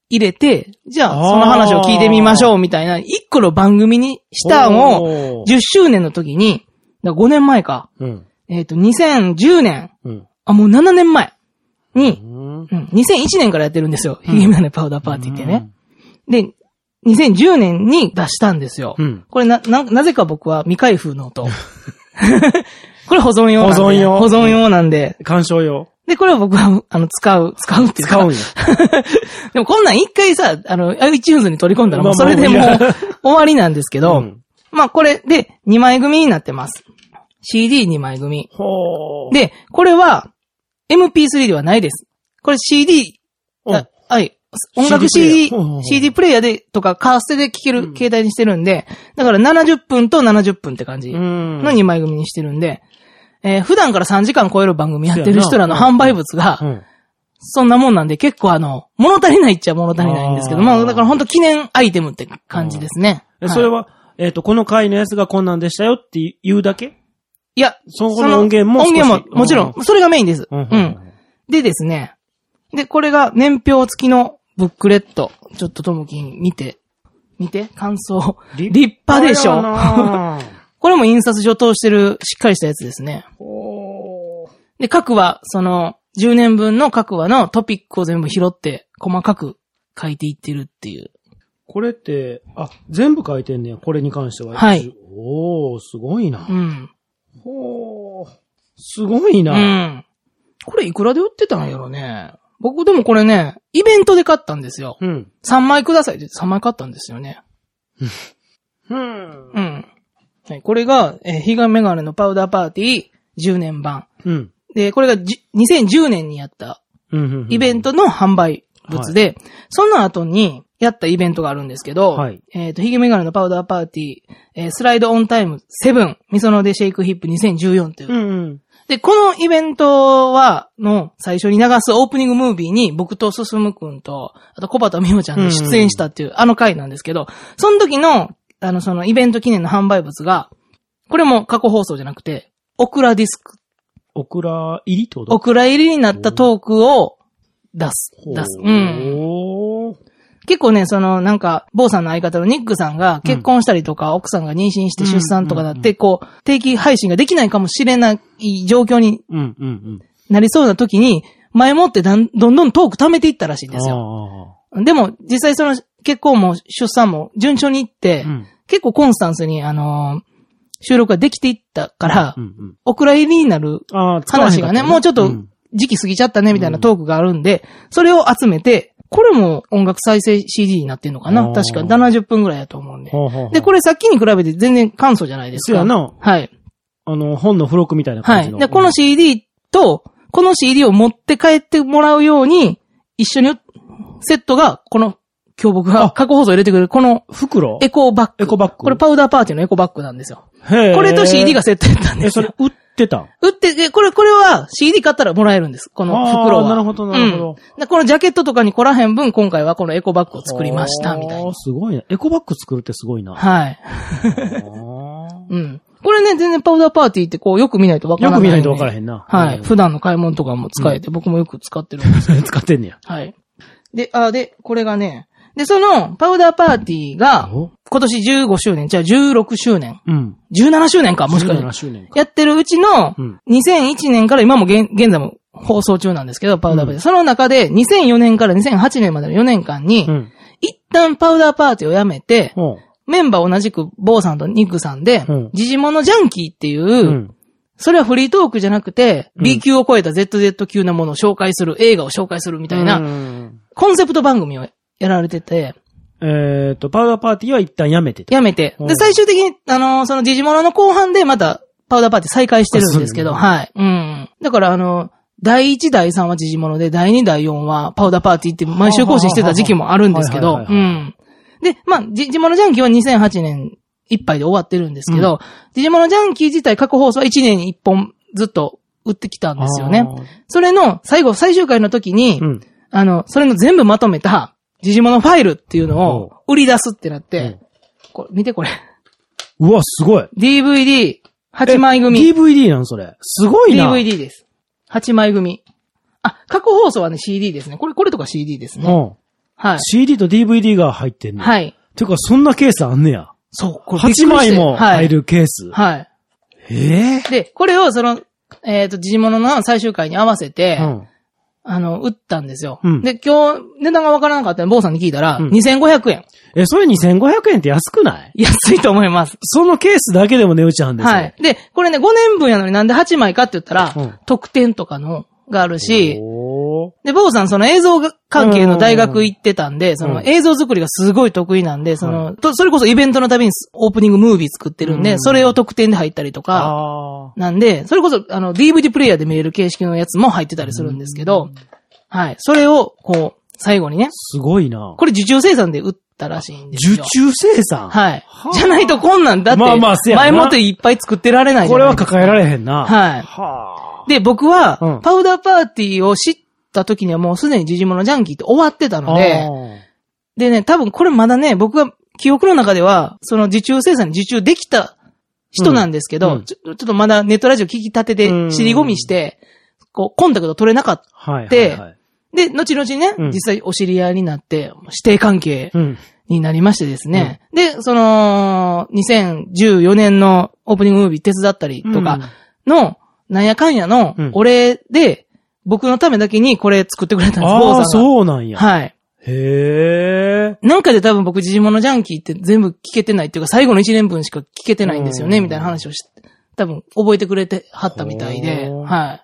入れて、じゃあその話を聞いてみましょうみたいな、一個の番組にしたのを、じゅっしゅうねんの時に、だごねんまえか。うん、えっと、にせんじゅうねん、うん、あ、もうななねんまえに、うんうん、にせんいちねんからやってるんですよ。ヒゲメガネパウダーパーティーってね。うん、で、にせんじゅうねんに出したんですよ。うん、これな、な、なぜか僕は未開封の音。これ保存用なんで。保存用。保存用なんで。 鑑賞用。 で、これは僕は、あの、使う、使うっていうか。使うんや。でもこんなん一回さ、あの、iTunes に取り込んだらもうそれでもう終わりなんですけど、うん、まあこれでにまい組になってます。シーディーに 枚組。ほー。で、これは エムピースリー ではないです。これ シーディー、はい。音楽 シーディー、シーディー プレイヤーでとかカーステで聴ける携帯にしてるんで、だからななじゅっぷんとななじゅっぷんって感じのにまい組にしてるんで、えー、普段からさんじかん超える番組やってる人らの販売物が、そんなもんなんで結構あの、物足りないっちゃ物足りないんですけども、だからほんと記念アイテムって感じですね。 はい、それは、えっと、この回のやつがこんなんでしたよって言うだけ？ いや、 その音源も音源ももちろん、それがメインです。うん。でですね、で、これが年表付きのブックレット。ちょっとともきん見て、見て、感想。立派でしょ。これも印刷所通してるしっかりしたやつですね。で、各話、その、じゅうねんぶんの各話のトピックを全部拾って、細かく書いていってるっていう。 これって、あ、全部書いてんねや、これに関しては。 はい。 おー、すごいな。 うん。 ほー、すごいな。 うん。これいくらで売ってたんやろね。僕でもこれね、イベントで買ったんですよ。うん。さんまいくださいってさんまい買ったんですよね。うん。うん。はい、これが、えー、ヒゲメガネのパウダーパーティーじゅうねんばん。うん。で、これがにせんじゅうねんにやったイベントの販売物で、はい、その後にやったイベントがあるんですけど、はい、えっと、ヒゲメガネのパウダーパーティー、えー、スライドオンタイムセブン、ミソノデシェイクヒップにせんじゅうよんという。うんうん、で、このイベントは、の最初に流すオープニングムービーに僕とすすむくんと、あと小畑美穂ちゃんが出演したっていう、うんうん、あの回なんですけど、その時の、あの、そのイベント記念の販売物が、これも過去放送じゃなくて、オクラディスク。 オクラ入りってこと？ オクラ入りになったトークを出す。出す。うん。結構ね、その、なんか、坊さんの相方のニックさんが結婚したりとか、うん、奥さんが妊娠して出産とかだって、こう、定期配信ができないかもしれない状況になりそうな時に、前もってだんどんどんトーク貯めていったらしいんですよ。でも、実際その結婚も出産も順調にいって、うん、結構コンスタンスに、あのー、収録ができていったから、うんうん、お蔵入りになる話がね、もうちょっと時期過ぎちゃったねみたいなトークがあるんで、それを集めて、これも音楽再生 シーディー になってんのかな？確かななじゅっぷんぐらいだと思うんで。で、これさっきに比べて全然簡素じゃないですか。 そうやな。 はい。 あの、本の付録みたいな感じの。 はい。で、この シーディー と、この シーディー を持って帰ってもらうように、一緒に、セットが、この、今日僕が過去放送入れてくれる、この、 袋エコーバッグ。 エコバッグ。 これパウダーパーティーのエコバッグなんですよ。 へー。 これと シーディー がセットやったんですよ。 え、それ売ってた？ 売って、これ、これは シーディー 買ったらもらえるんです。この袋は。 あ、なるほど、なるほど、 うん。このジャケットとかに来らへん分、今回はこのエコバッグを作りました、みたいな。 あ、すごいな。エコバッグ作るってすごいな。 はい。うん。これね、全然パウダーパーティーってこうよく見ないとわからない、ね。 よく見ないとわからへんな。 はい。うん、普段の買い物とかも使えて、うん、僕もよく使ってるんです。 使ってんねや。 はい。で、あ、で、これがね、で、その、パウダーパーティーが、今年じゅうごしゅうねん、じゃあじゅうろくしゅうねん。うん。じゅうななしゅうねんか、もしかして。じゅうななしゅうねんか。やってるうちの、にせんいちねんから今も現、現在も放送中なんですけど、パウダーパーティー。うん、その中で、にせんよねんからにせんはちねんまでのよねんかんに、うん、一旦パウダーパーティーをやめて、うん、メンバー同じく、ボーさんとニックさんで、うん、ジジモノジャンキーっていう、うん、それはフリートークじゃなくて、うん、B 級を超えた ゼットゼット 級なものを紹介する、映画を紹介するみたいな、うん、コンセプト番組をやられてて、 えっと、パウダーパーティーは一旦やめてて。 やめて。で、最終的に、あのー、そのジジモノの後半でまた、パウダーパーティー再開してるんですけど、はい。うん。だから、あのー、だいいち、だいさんはジジモノで、だいに、だいよんはパウダーパーティーって毎週更新してた時期もあるんですけど、うん。で、まあ、ジジモノジャンキーはにせんはちねんいっぱいで終わってるんですけど、うん、ジジモノジャンキー自体過去放送はいちねんにいっぽんずっと売ってきたんですよね。それの最後、最終回の時に、うん、あの、それの全部まとめた、ジジモノファイルっていうのを売り出すってなって、うん、これ見てこれ。 うわ、すごい。 ディーブイディーはち 枚組。 ディーブイディー なんそれ。すごいな。 ディーブイディー です。はちまい組。あ、過去放送はね シーディー ですね。これ、これとか シーディー ですね。うん、 はい。 シーディー と ディーブイディー が入ってんねん。 はい。 てか、そんなケースあんねや。 そう、これはちまいも入るケース。 はい。はい。 ええー、 で、これをその、えっ、ー、と、時事物の最終回に合わせて、うん、あの、売ったんですよ。うん、で、今日、値段がわからなかったら、坊さんに聞いたら、うん、にせんごひゃくえん。 え、それにせんごひゃくえんって安くない？ 安いと思います。 そのケースだけでも値打ちあんですよ。 はい。で、これね、ごねんぶんやのになんではちまいかって言ったら、うん、特典とかの、があるし、で、坊さんその映像関係の大学行ってたんで、その映像作りがすごい得意なんで、その、とそれこそイベントのたびにオープニングムービー作ってるんで、それを特典で入ったりとか、なんで、それこそあの ディーブイディー プレイヤーで見れる形式のやつも入ってたりするんですけど、はい。それを、こう、最後にね。 すごいな。 これ受注生産で売ったらしいんですよ。 受注生産？ はい。じゃないとこんなんだって、まあまあ前もっていっぱい作ってられないじゃないですか。 これは抱えられへんな。 はい。はあ。で、僕は、うん、パウダーパーティーを知った時にはもうすでに時事物ジャンキーって終わってたので、でね、多分これまだね、僕が記憶の中では、その受注生産に受注できた人なんですけど、うんうん、ちょ、ちょっとまだネットラジオ聞き立てで尻込みして、こう、コンタクト取れなかった。はいはいはい、で、後々ね、うん、実際お知り合いになって、師弟関係になりましてですね、うん、で、その、にせんじゅうよねんのオープニングムービー手伝ったりとかの、うんなんやかんやの、お礼で、僕のためだけにこれ作ってくれたんです、 ああ、そうなんや。 はい。 へえ。 なんかで多分僕、時事物ジャンキーって全部聞けてないっていうか、最後のいちねんぶんしか聞けてないんですよね、みたいな話をして、多分覚えてくれてはったみたいで、はい。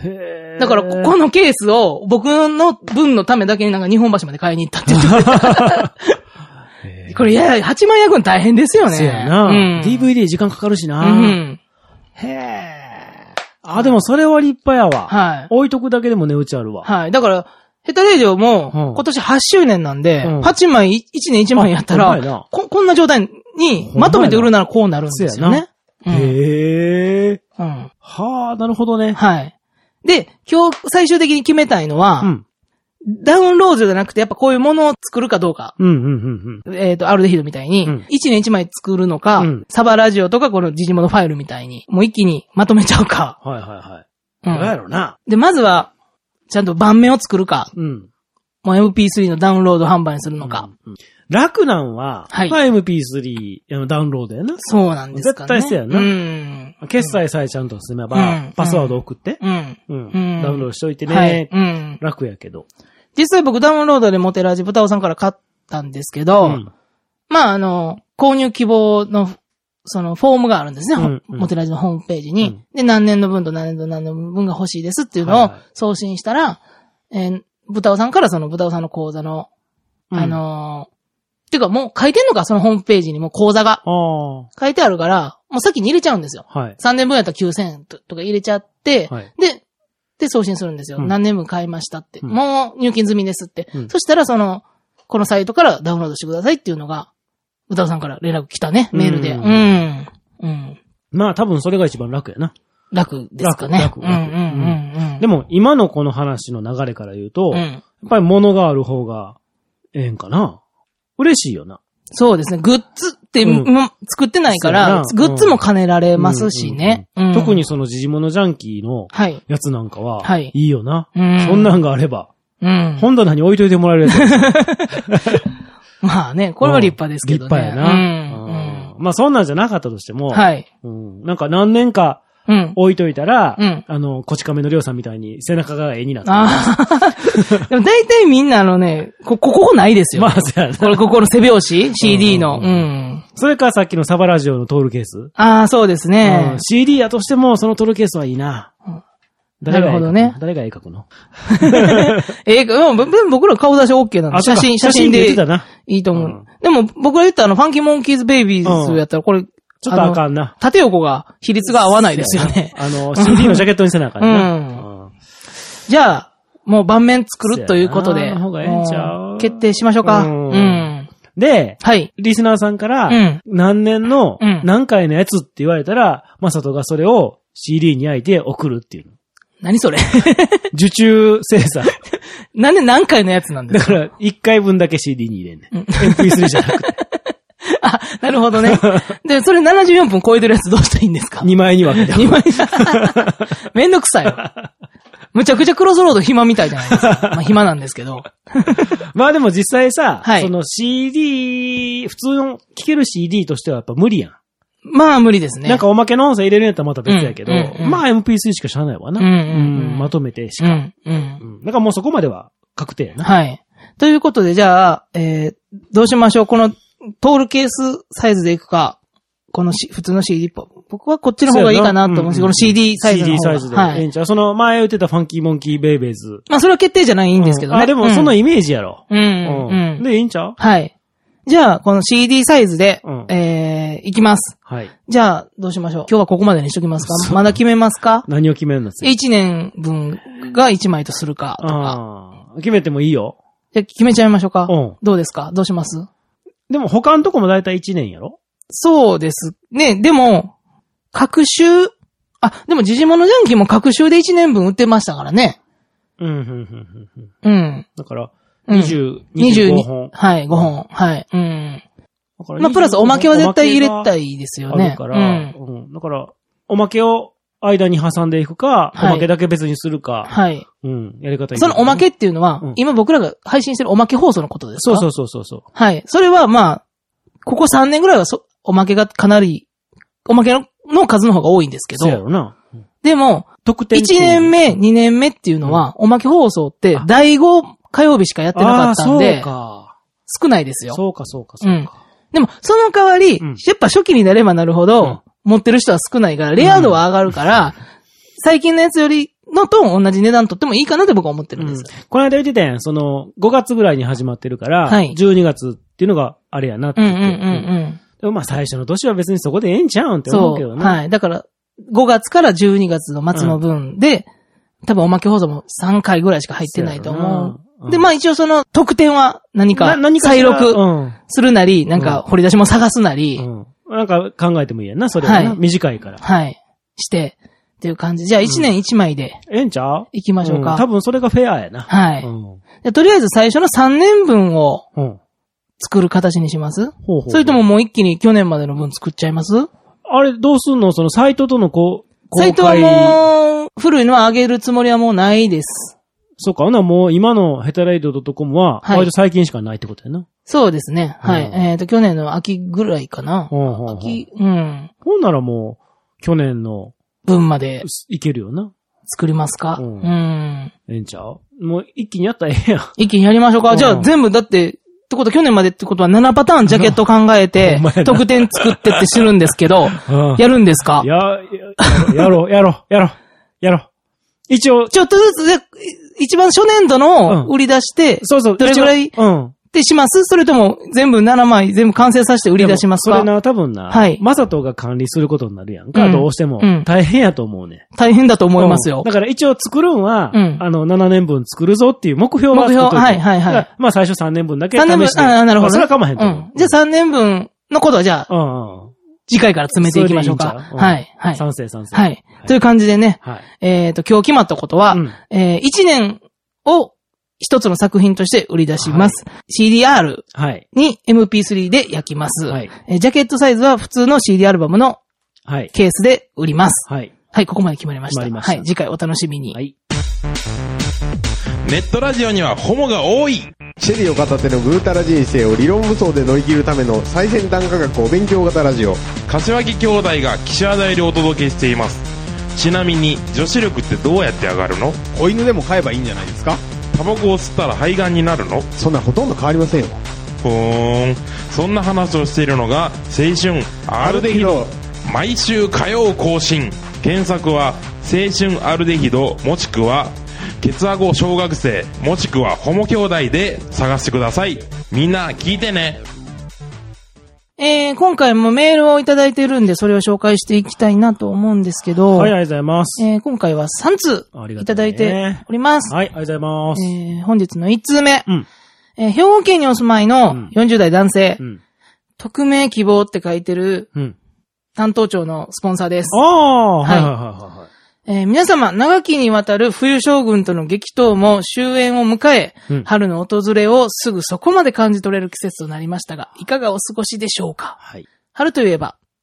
へえ。だから、このケースを僕の分のためだけになんか日本橋まで買いに行ったって言ってた。これ、いや、はちまん焼くの大変ですよね。 そうやな。うん、ディーブイディー 時間かかるしな。うん。へえ。あ、でもそれは立派やわ。はい。置いとくだけでも値打ちあるわ。 はい。だから、ヘタレイディオも、今年はちしゅうねんなんで、うん、はちまい、いちねんいちまんやったら、こ、こんな状態にまとめて売るならこうなるんですよね。うん、へえ。うん。 はあ、なるほどね。 はい。で、今日最終的に決めたいのは、うん、ダウンロードじゃなくて、やっぱこういうものを作るかどうか。うんうんうんうん、えっ、ー、と、アルデヒドみたいに、うん、いちねんいちまい作るのか、うん、サバラジオとかこの時事物ファイルみたいに、もう一気にまとめちゃうか。 はいはいはい。うん。どうやろうな。 で、まずは、ちゃんと盤面を作るか。うん。もう エムピースリー のダウンロード販売にするのか。 うんうん、楽なんは、はい。まあ エムピースリー のダウンロードやな。 そうなんですかね。 絶対そうやな。うん。決済さえちゃんとすれば、うん、パスワード送って、うん。うん。うん。ダウンロードしといてね。はい。うん。楽やけど。 実際僕ダウンロードでモテラジブタオさんから買ったんですけど、うん、まああの、購入希望の、そのフォームがあるんですね。うんうん、モテラジのホームページに、うん。で、何年の分と何年と何年の分が欲しいですっていうのを送信したら、はいはい、えー、ブタオさんからそのブタオさんの口座の、うん、あのー、っていうかもう書いてんのかそのホームページにも口座が。書いてあるから、もう先に入れちゃうんですよ。はい、さんねんぶんやったらきゅうせんえんとか入れちゃって、はい、で、で、送信するんですよ。うん、何年分買いましたって、うん。もう入金済みですって。うん、そしたら、その、このサイトからダウンロードしてくださいっていうのが、うたおさんから連絡来たね、メールで。うん。うん。 うん、まあ、多分それが一番楽やな。 楽ですかね。 楽、楽、楽。うんうんうんうん。でも、今のこの話の流れから言うと、うん、やっぱり物がある方がええんかな。嬉しいよな。 そうですね。グッズって、うん、作ってないから、グッズも兼ねられますしね。 うんうんうん、特にその時事物ジャンキーのやつなんかは、はい、いいよな、うん。そんなんがあれば、うん、本棚に置いといてもらえるやつです。 まあね、これは立派ですけどね。 立派やな、うんうん。まあそんなんじゃなかったとしても、はい、うん、なんか何年か、うん、置いといたら、うん、あの、こち亀のりょうさんみたいに背中が絵になって。あでも大体みんなあのね、こ、ここないですよ。まあ、そうやな。これ、ここの背拍子 ?シーディー の。うん。うん、 それからさっきのサバラジオのトールケース。 ああ、そうですね、 うん。シーディー やとしても、そのトールケースはいいな。うん、誰がなるほどね。誰が絵描くのえー、うん、僕ら顔出し OK なの。写真、写真でいいと思う。うん、でも僕が言ったあの、ファンキーモンキーズベイビーズやったら、これ、 ちょっとあかんな。 縦横が、比率が合わないですよね。 あの、シーディー のジャケットにせなあかんな。うんうん、じゃあ、もう盤面作るということで、決定しましょうか。うん、うん、 で、はい、リスナーさんから、うん、何年の何回のやつって言われたら、マサトがそれを シーディー に焼いて送るっていう。 何それ受注生産。 なんで何回のやつなんですか？ だから、いっかいぶんだけ シーディー に入れんねん。エムピースリー じゃなくて。 あ、なるほどね。で、それななじゅうよんぷん超えてるやつどうしたらいいんですか？ に 枚に分けて。 にまい。めんどくさいわ。 むちゃくちゃクロスロード暇みたいじゃないですか。まあ暇なんですけど。 まあでも実際さ、 はいその シーディー、普通の聴ける シーディー としてはやっぱ無理やん。 まあ無理ですね。 なんかおまけの音声入れるんやったらまた別やけど、 うんうんうんまあ エムピースリー しか知らないわな。 うんうんうんまとめてしか。 うん、うん。 うん。だからもうそこまでは確定やな。 はい。ということで、じゃあ、えー、どうしましょう。この、トールケースサイズでいくか、このし普通の シーディー っぽ僕はこっちの方がいいかなと思うんです。 そうやなこの シーディー サイズの方が。 シーディー サイズで。 はい。 ええんちゃうその前言ってたファンキーモンキーベイベーズ。 まあそれは決定じゃないんですけどね。 あ、でもそのうん、 イメージやろ。 うん、うん。 で、いいんちゃうはい。じゃあ、この シーディー サイズで、 うんえー、いきます。 はい。 じゃあ、どうしましょう。今日はここまでにしときますか？まだ決めますか？ 何を決めるんだっけいちねんぶんがいちまいとするかとか。 ああ。決めてもいいよ。 じゃあ決めちゃいましょうか。 うんどうですか？どうします？ でも他のとこもだいたいいちねんやろそうですね。でも、各週、あ、でも、ジジモノジャンキーも各週でいちねんぶん売ってましたからね。 うん、うん、うん、うん。 うん。 だから、 うんにじゅう、にじゅうごほん。 はい、ごほん。はい。うん。 だからまあ、プラスおまけは絶対入れたいいですよね。 あるから、 うん。 うん。だから、おまけを間に挟んでいくか、 はいおまけだけ別にするか、 はい。 うん、やり方いい。 そのおまけっていうのは、 うん今僕らが配信してるおまけ放送のことですか？ そうそうそうそうそう。 はい。それはまあ、ここさんねんぐらいはそ、おまけがかなり、おまけのの数の方が多いんですけど、 そうやろな。 でも、 特典いちねんめ、にねんめっていうのは、おまけ放送ってあ、 だいご火曜日しかやってなかったんあでー、そうか。 少ないですよ。 そうか、そうか、そうか。 でも、その代わり、 うんやっぱ初期になればなるほど、 うん持ってる人は少ないから、レア度は上がるから、最近のやつよりのと同じ値段取ってもいいかなって僕は思ってるんです。 この間言ってたやん、その、ごがつぐらいに始まってるから、 はいじゅうにがつっていうのがあれやなってうんうん言って。 うんうん。 でもまあ最初の年は別にそこでええんちゃうんって思そうう。 けどね。 はい。だから、ごがつからじゅうにがつの末の分で、多分おまけ放送もさんかいぐらいしか入ってないと思そうやろなうう。 んで、まあ一応その特典は何かな何か再しら録うん。 するなり、なんか掘り出しも探すなり、 うん。なんか考えてもいいやんな、それはな。 はい短いから。 はい。して、っていう感じ。じゃあいちねんいちまいでええんちゃういきましょうか。 ん多分それがフェアやな。 はい。 うん。 でとりあえず最初のさんねんぶんをうん。 作る形にします？ ほうほう。 それとももう一気に去年までの分作っちゃいます？ あれ、どうすんのそのサイトとのこう、公開サイトはもう、古いのは上げるつもりはもうないです。 そうか、ほなもう今のヘタレイド .com は、 はい割と最近しかないってことやな。 そうですね。はい。 うんえっと、去年の秋ぐらいかな。 ほうほうほう秋、うん。 ほんならもう、去年の、 分までいけるよな。 作りますか？ ううんん。 ええんちゃうもう一気にやったらええやん。 一気にやりましょうか。 うんじゃあ全部だって、ってことは去年までってことはななパターンジャケット考えてほんまやな、 特典作ってってするんですけど、 うんやるんですか？ や、ややろう、やろう、やろう、やろう。一応、 ちょっとずつで、一番初年度の売り出して、 そうそう、 どれぐらい一応うん。 ってしますそれとも全部ななまい全部完成させて売り出しますか？ それな、多分な、 はいマサトが管理することになるやんか、 うんどうしてもうん。 大変やと思うね。 大変だと思いますようん。だから一応作るんは、 うんあの、ななねんぶん作るぞっていう目標は作っといて。 目標はいはいはいだからまあ最初さんねんぶんだけ試さんねんぶん、 して。 ああ、なるほど、ね。 それはかまへんと思う。 うん。じゃあさんねんぶんのことはじゃあ、 うんうん。 次回から詰めていきましょうか。 それでいいんちゃううんはい。はい。 賛成賛成。 はい。という感じでね、 はい。 えっと、今日決まったことは、 うんえー、いちねんを一つの作品として売り出します。シーディーアールはい。 に エムピースリー で焼きます。 はいえージャケットサイズは普通の シーディー アルバムのはい。 ケースで売ります。 はい。 はい、ここまで決まりました。 決まりましたはい、次回お楽しみに。 はい。 ネットラジオにはホモが多い。 シェリーを片手のぐうたら人生を理論武装で乗り切るための最先端科学お勉強型ラジオ。 柏木兄弟が岸和田よりお届けしています。ちなみに女子力ってどうやって上がるの？ 子犬でも飼えばいいんじゃないですか？ タバコを吸ったら肺がんになるの？ そんなほとんど変わりませんよ。 ふーん、そんな話をしているのが青春アルデヒド。毎週火曜更新。検索は青春アルデヒドもしくはケツアゴ小学生もしくはホモ兄弟で探してください。みんな聞いてね。 えー、今回もメールをいただいているんで、それを紹介していきたいなと思うんですけど、 はい、ありがとうございます。 えー、今回はさん通ありがとうねいただいております。 はい、ありがとうございます。 えー、本日のいち通目、 うん。 えー兵庫県にお住まいのうんよんじゅう代男性、 うん。 匿名希望って書いてるうん。 担当庁のスポンサーです。 ああ、ははいいはいはいはい。 えー皆様、長きにわたる冬将軍との激闘も終焉を迎え、 うん春の訪れをすぐそこまで感じ取れる季節となりましたが、いかがお過ごしでしょうか？ はい。 春といえば、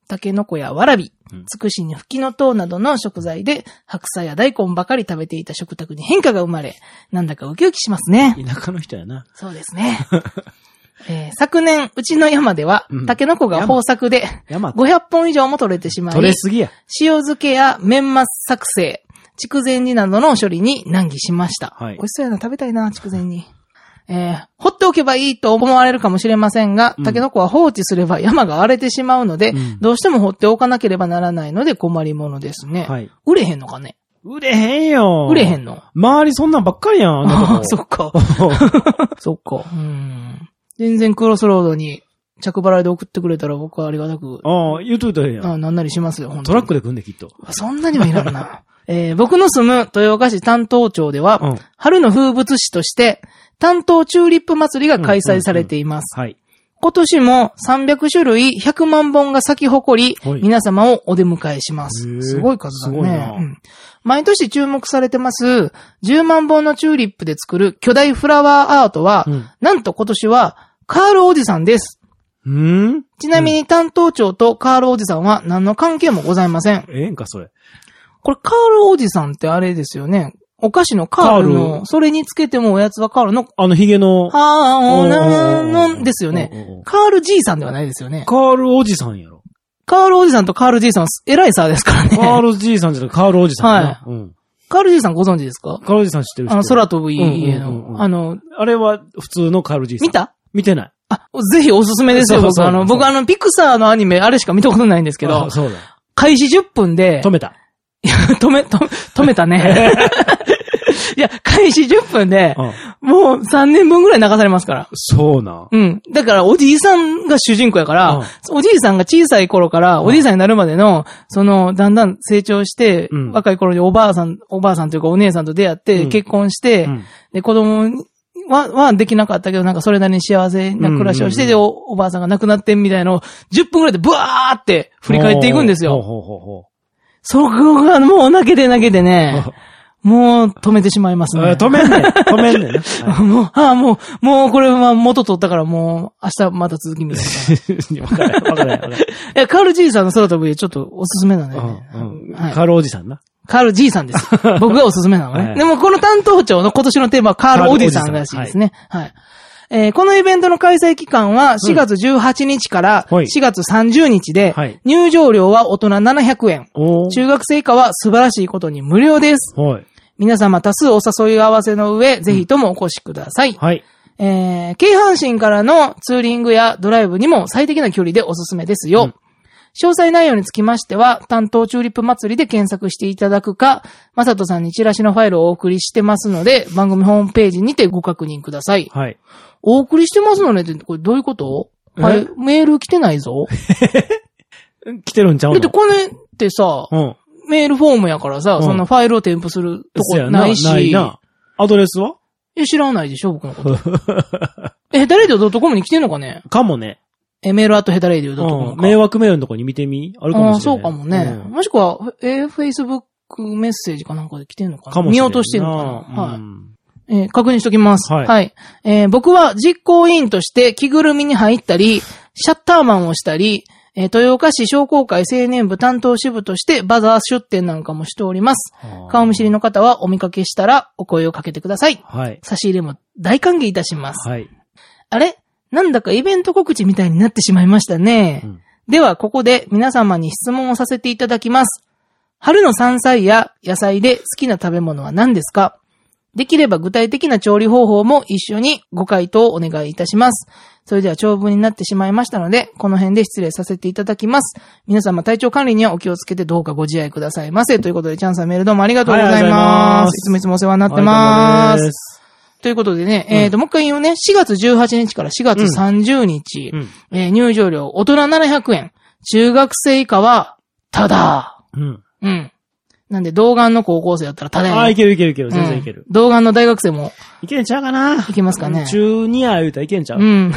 タケノコやわらび、 うんつくしにフキノトウなどの食材で、白菜や大根ばかり食べていた食卓に変化が生まれ、なんだかウキウキしますね。 田舎の人やな。 そうですね。えー昨年、うちの山ではうん、 タケノコが豊作で、 山ごひゃっぽん以上も取れてしまい、 取れすぎや。 塩漬けやメンマ作成、筑前煮などの処理に難儀しました。 はい美味しそうやな、食べたいな、筑前煮。えー、放っておけばいいと思われるかもしれませんが、 うんタケノコは放置すれば山が荒れてしまうので、 うんどうしても放っておかなければならないので困りものですね。 はい。 売れへんのかね売れへんよ。 売れへんの周りそんなんばっかりやん。あんなとこああ、そっか。そっか。うん。全然クロスロードに着払いで送ってくれたら僕はありがたく、 ああ、言うといたらええやん。 あなんなりしますよ、本当トラックで来んできっと。 そんなにはいらんな。えー僕の住む豊岡市担当町では、 うん。 春の風物詩として、担当チューリップ祭りが開催されています。 はい。 今年もさんびゃくしゅるいひゃくまんぼんが咲き誇り、 はい皆様をお出迎えしまへーす。すごい数だね。 すごいなうん毎年注目されてますじゅうまんぼんのチューリップで作る巨大フラワーアートは、 うん。 なんと今年はカールおじさんです。 うんちなみに担当長とカールおじさんは何の関係もございません。 ええんか、それ。 これカールおじさんってあれですよね。お菓子のカールカーの、 ルそれにつけてもおやつはカールの、 あの、ヒゲの、 あー、おおなーの、ですよおーおね。 ーカールじいさんではないですよね。 カールおじさんやろ。 カールおじさんとカールじいさんは偉い差ですからね。 カールじいさんじゃなくてカールおじさんやな。 はいうん。 カールじいさんご存知ですかカールおじさん知ってる人。 あの、空飛ぶ家うんうんうんうの、 んあの、 あれは普通のカールじいさん。 見た見てない。 あ、ぜひおすすめですよ、僕。 そうそうあの、 そう僕あの、ピクサーのアニメ、あれしか見たことないんですけどあ、そうだ。 開始じゅっぷんで、 止めた。 止め、止め、止めたね。いや、開始じゅっぷんで、 うん。 もうさんねんぶんぐらい流されますから。 そうな。 うん。だから、おじいさんが主人公やから、 うんおじいさんが小さい頃から、おじいさんになるまでの、その、だんだん成長して、 うん若い頃におばあさん、おばあさんというかお姉さんと出会って、 うん結婚して、 うんで、子供は、はできなかったけど、なんかそれなりに幸せな暮らしをして、 うんうんうんでお、おばあさんが亡くなってんみたいなのを、じゅっぷんぐらいでブワーって振り返っていくんですよ。 ほうほうほうほう。 そこがもう泣けて泣けてね、もう止めてしまいますね。 え止めんねん。止めんねんな。はもう、ああ、もう、もうこれは元取ったからもう、明日また続きみたいな。 いわからない。わからない。わからない。 いや、カールじいさんの空飛ぶ家ちょっとおすすめなんだよね。 うんうんはいカールおじさんな。 カールじいさんです。僕がおすすめなのね。 はいでもこの担当長の今年のテーマはカールおじさんらしいですね。はい。えーこのイベントの開催期間はしがつじゅうはちにちからはいしがつさんじゅうにちで、 はい入場料は大人ななひゃくえん。 おー。 中学生以下は素晴らしいことに無料です。 はい。 皆様多数お誘い合わせの上、ぜひともお越しください。 はい。 えー、京阪神からのツーリングやドライブにも最適な距離でおすすめですよ。 うん詳細内容につきましては、担当チューリップ祭りで検索していただくか、まさとさんにチラシのファイルをお送りしてますので、番組ホームページにてご確認ください。 はい。 お送りしてますのでって、これどういうことえはい、メール来てないぞ。 来てるんちゃうのだってこれってさ、 うん。 メールフォームやからさ、 うんそんなファイルを添付するとこそうやなないし、 ないな。アドレスはえ、知らないでしょ、僕のこと。え、ヘタレイディオ .com に来てんのかねかもね。 え、メールアットヘタレイディオ .com か。 うん迷惑メールのとこに見てみあるかもしれない。 ああ、そうかもね。 うんもしくは、えー、Facebook メッセージかなんかで来てんのかなかもしれない。 見落としてんのかな、はい。 うんえー確認しときます。 はいはい。えー僕は実行委員として着ぐるみに入ったり、シャッターマンをしたり、えー豊岡市商工会青年部担当支部としてバザー出店なんかもしております。顔見知りの方はお見かけしたらお声をかけてください。 はい。 差し入れも大歓迎いたします。 はい。 あれなんだかイベント告知みたいになってしまいましたね。 うんでは、ここで皆様に質問をさせていただきます。春の山菜や野菜で好きな食べ物は何ですか？できれば具体的な調理方法も一緒にご回答をお願いいたします。それでは長文になってしまいましたので、この辺で失礼させていただきます。皆様体調管理にはお気をつけてどうかご自愛くださいませ。ということで、チャンさんメールどうもありがとうございます。 はいありがとうございますいつもいつもお世話になってお疲れます様で。す。 ということでね、えっ、と、もう一回言うね、しがつじゅうはちにちからしがつさんじゅうにち、 うん。 えー入場料大人ななひゃくえん、中学生以下は、ただ。 うん。 うん。なんで、童顔の高校生だったらただやねああ、いけるいけるいける。全然いける。 うん童顔の大学生もいけんちゃうかないけますかね。 中にや言うたらいけんちゃううん。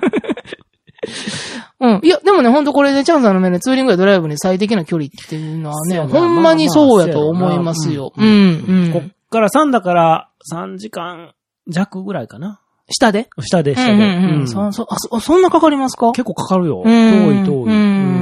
うん。いや、でもね、ほんとこれで、チャンさんの目でツーリングやドライブに最適な距離っていうのはね、 そうやなほんまにそうやと思いますよ。うまあまあん、うん。 こっからさんだからさんじかん弱ぐらいかな。 下で下で、下で。 うんうんうん。 うんそ、そ、あ、そ、そんなかかりますか結構かかるよ。 うん遠い遠い。 うん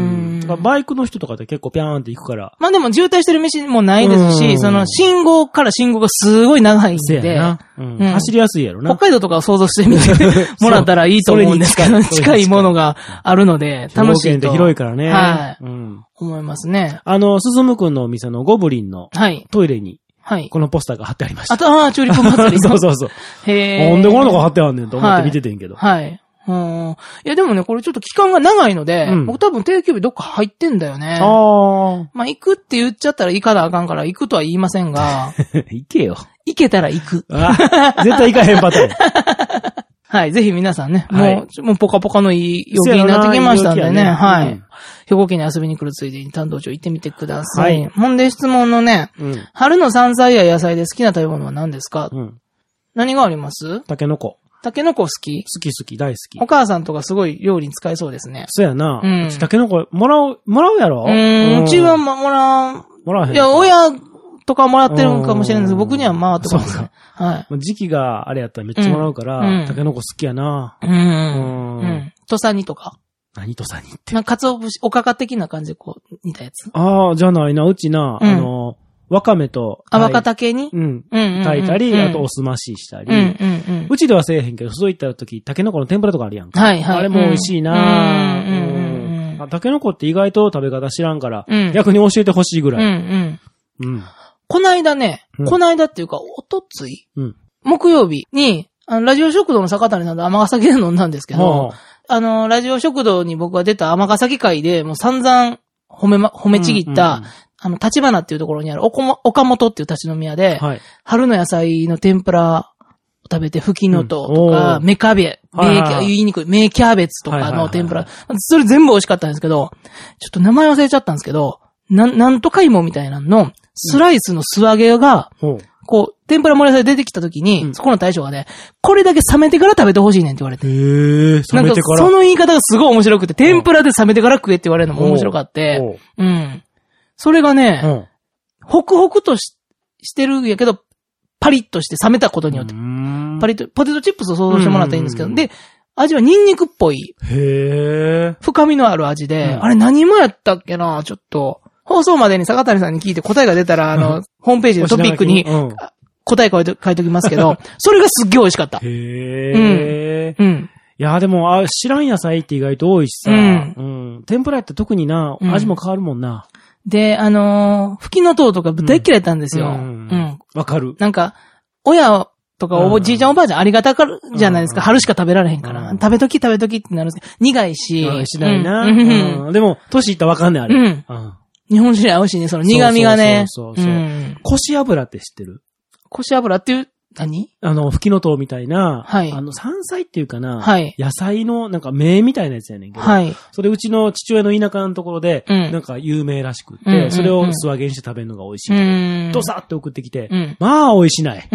だからバイクの人とかって結構ピャーンって行くから。 まあでも渋滞してる道もないですし、 うんその信号から信号がすごい長いんせやで、 な、うんうん走りやすいやろな。 北海道とかを想像してみてもらったらいいと思うんですけど、 それに近い近いものがあるので、楽しいと。 兵庫県って広いからね。 はいうん。 思いますね。 あの、すすむくんのお店のゴブリンのはい。 トイレに、 はい。 このポスターが貼ってありました。 あと、ああ、チューリップ祭り。 そうそうそう。 へえ。 なんでこんなのが貼ってあんねんと思って見ててんけど。 はい。うん。いや、でもね、これちょっと期間が長いので、 うん僕多分定休日どっか入ってんだよね。 あまあ、行くって言っちゃったら行かなあかんから行くとは言いませんが、 あ。行けよ。 行けたら行く。 あ絶対行かへんパターン。 はい。ぜひ皆さんね、 はいもう、もうポカポカのいい陽気になってきましたんでね。 せやろなはい。 うん兵庫県に遊びに来るついでに担当長行ってみてください。 はいほんで質問のね、 うん。 春の山菜や野菜で好きな食べ物は何ですか、 うん。 何がありますタケノコ。 タケノコ好き好き好き、大好きお。母さんとかすごい料理に使えそうですね。 そうやな。 うんうちタケノコ、もらう、もらうやろうーん、うちはももらう、 もらわへん。 いや、親とかもらってるんかもしれないですけど、僕には回ってますそうね。はい。 もう時期があれやったらめっちゃもらうから、 うんタケノコ好きやな。 うん。 ううんん。土佐煮とか。 何とさにって。 なんか、鰹節、おかか的な感じでこう、煮たやつ。 ああ、じゃないな。うちな、 うんあの、わかめと。 あ、若竹にうん。 うんうんうん。 炊いたり、 うんあとおすまししたり。 うんうんうん。 うちではせえへんけど、そういった時、タケノコの天ぷらとかあるやんか。 はいはい。 あれも美味しいなうんうんうんうんあタケノコって意外と食べ方知らんから、 うん逆に教えてほしいぐうんうらい。 ん。 うん。 こないだね、 うんこないだっていうか、おとついうん。 木曜日に、あの、ラジオ食堂の坂谷さんと尼崎で飲んだんですけど、あの、ラジオ食堂に僕が出た尼崎会で、もう散々褒めま、褒めちぎった、 うんうんうんあの、立花っていうところにある、おこも、岡本っていう立ち飲み屋で、 はい。 春の野菜の天ぷらを食べて、ふきのとうとうんおか、 ーメカベ、 はいはいはいメーキャ、言いにくい、メーキャベツとかはいはいはいの天ぷら。それ全部美味しかったんですけど、ちょっと名前忘れちゃったんですけど、なん、なんとか芋みたいなのの、スライスの素揚げが、 ほう。 こう、天ぷら盛り合わせで出てきた時に、 うんそこの大将がね、これだけ冷めてから食べてほしいねんって言われて。 へえ、冷なんかめてから。 その言い方がすごい面白くて、天ぷらで冷めてから食えって言われるのも面白かって、 ほううん。それがね、 うんホクホクとししてるんやけど、パリッとして冷めたことによって、 うんパリッと、ポテトチップスを想像してもらったらいいんですけど、 うんで、味はニンニクっぽい、 へえ。 深みのある味で、 うんあれ何もやったっけな、ちょっと、放送までに坂谷さんに聞いて答えが出たら、あの、ホームページのトピックにうん答え書いて、書いておきますけど、それがすっげえ美味しかった。 へえ。 うん。 いや、でも、あ、知らん野菜って意外と多いしさ。 ううんん。天ぷらやったら特にな、 うん味も変わるもんな。 で、あのー、吹きのとうとか大っ嫌いだったんですよ。 ううんん。 わかる。 なんか、親とかおうんじいちゃんおばあちゃんありがたかるじゃないですか。 うん春しか食べられへんから。 うん食べとき食べときってなるんですけど、苦いし。 うんしないな。 うんうんうんでも、年いったらわかんねえ、あれ。 うんうん日本酒に合うしね、その苦味がね。 そうそうそうそううんこし油って知ってる？ 腰油っていう、何あの、吹きのとうみたいな、 はいあの、山菜っていうかな、 はい野菜の、なんか、芽みたいなやつやねんけど、 はい。 それうちの父親の田舎のところで、 うんなんか有名らしくって、 うんうんうんそれを素揚げにして食べるのが美味しうい。 ん。 ドサって送ってきて、 うん。 まあ美味しない。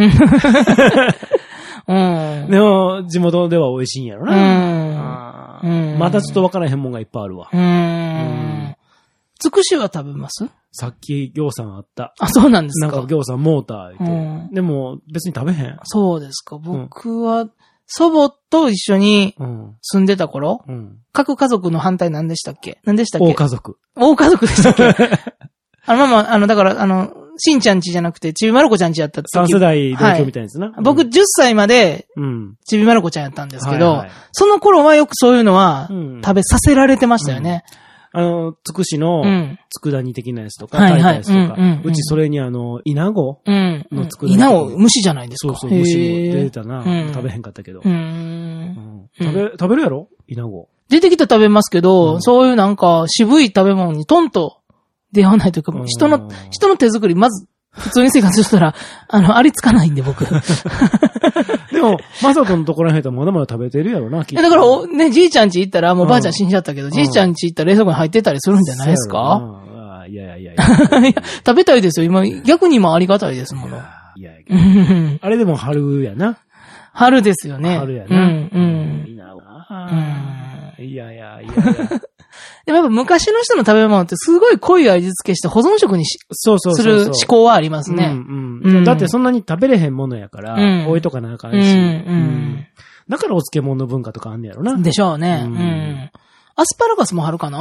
うん。 でも、地元では美味しいんやろうな。 ん。 あーうんまたちょっとわからへんもんがいっぱいあるわ。 うーん。つくしは食べますさっき行さんあった。 あ、そうなんですか。 なんか行さんモーター言って、 うんでも別に食べへん。 そうですか。僕は、祖母と一緒にうん。 住んでた頃、 うん。 各家族の反対何でしたっけ何でしたっけ大家族。 大家族でしたっけあの、まあまあ、あの、だから、あの、しんちゃんちじゃなくて、ちびまる子ちゃんちやった時三世代同居みたいなやつな。 僕じゅっさいまでうん。 ちびまる子ちゃんやったんですけど、 はいはいその頃はよくそういうのはうん食べさせられてましたよね。 あの、つくしのう、ん。 佃煮的なやつとか、 はいはい炊いたやつとかうんうんうん、 うちそれにあの、稲子うん。 の佃煮稲を虫じゃないですか。 そうそう、虫もへー出てたな。 うん食べへんかったけどう。ー。 うんん食べ、食べるやろ稲子。 出てきたら食べますけど、 うんそういうなんか渋い食べ物にトンと出会わないというか、 うん人の、人の手作り、まず、普通に生活したら、あの、ありつかないんで、僕。いでも、まさとのところへんとまだまだ食べてるやろな、きっとやだから、おね、じいちゃん家行ったら、もううんばあちゃん死んじゃったけど、じいちゃん家行ったら冷蔵庫に入ってたりするんじゃないですかそうやろなあいやいやいやいや。 いや食べたいですよ。今、逆に今ありがたいですもの。 いやいやうんあれでも春やな。 春ですよね。 春やな。 うん、うん。 いいなうんいやいやいやいや。 でもやっぱ昔の人の食べ物ってすごい濃い味付けして保存食にしそうそうすそうそう。 る思考はありますね。 うんうんうんだってそんなに食べれへんものやから、 うん置いとかなあかんし。 うんうんだからお漬物の文化とかあんねやろな。 でしょうね。 ううんん。アスパラガスも春かな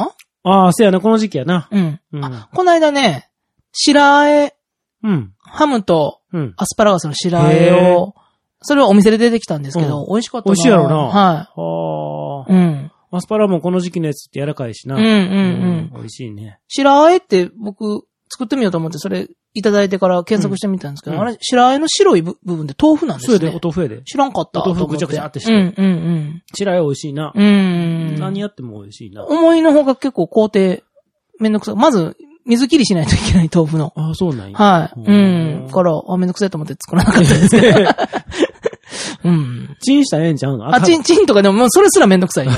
ああ、せやな、この時期やな。 うん。 うん、 あ、この間ね、白あえ、 うん。 ハムとうん。 アスパラガスの白あえを、それはお店で出てきたんですけど、 うん、 美味しかったな。 美味しいやろな。 はい。 はあ。 うん。 アスパラもこの時期のやつって柔らかいしな。 うんうんうん。 美味しいね。 白あえって僕作ってみようと思ってそれいただいてから検索してみたんですけど、うん、あれ白あえの白い部分で豆腐なんですね。 そうやで、お豆腐やで。 知らんかった。 お豆腐ぐちゃぐちゃってして。 うんうんうん。 白あえ美味しいな。 うん。 何やっても美味しいな。 思いの方が結構工程めんどくさい。まず、水切りしないといけない豆腐の。 ああ、そうなんや。 はい。うん。から、あ、めんどくさいと思って作らなかったですけど。うん。 チンしたらええんちゃうの？ あ、チン、チンとかでも、もうそれすらめんどくさいよ。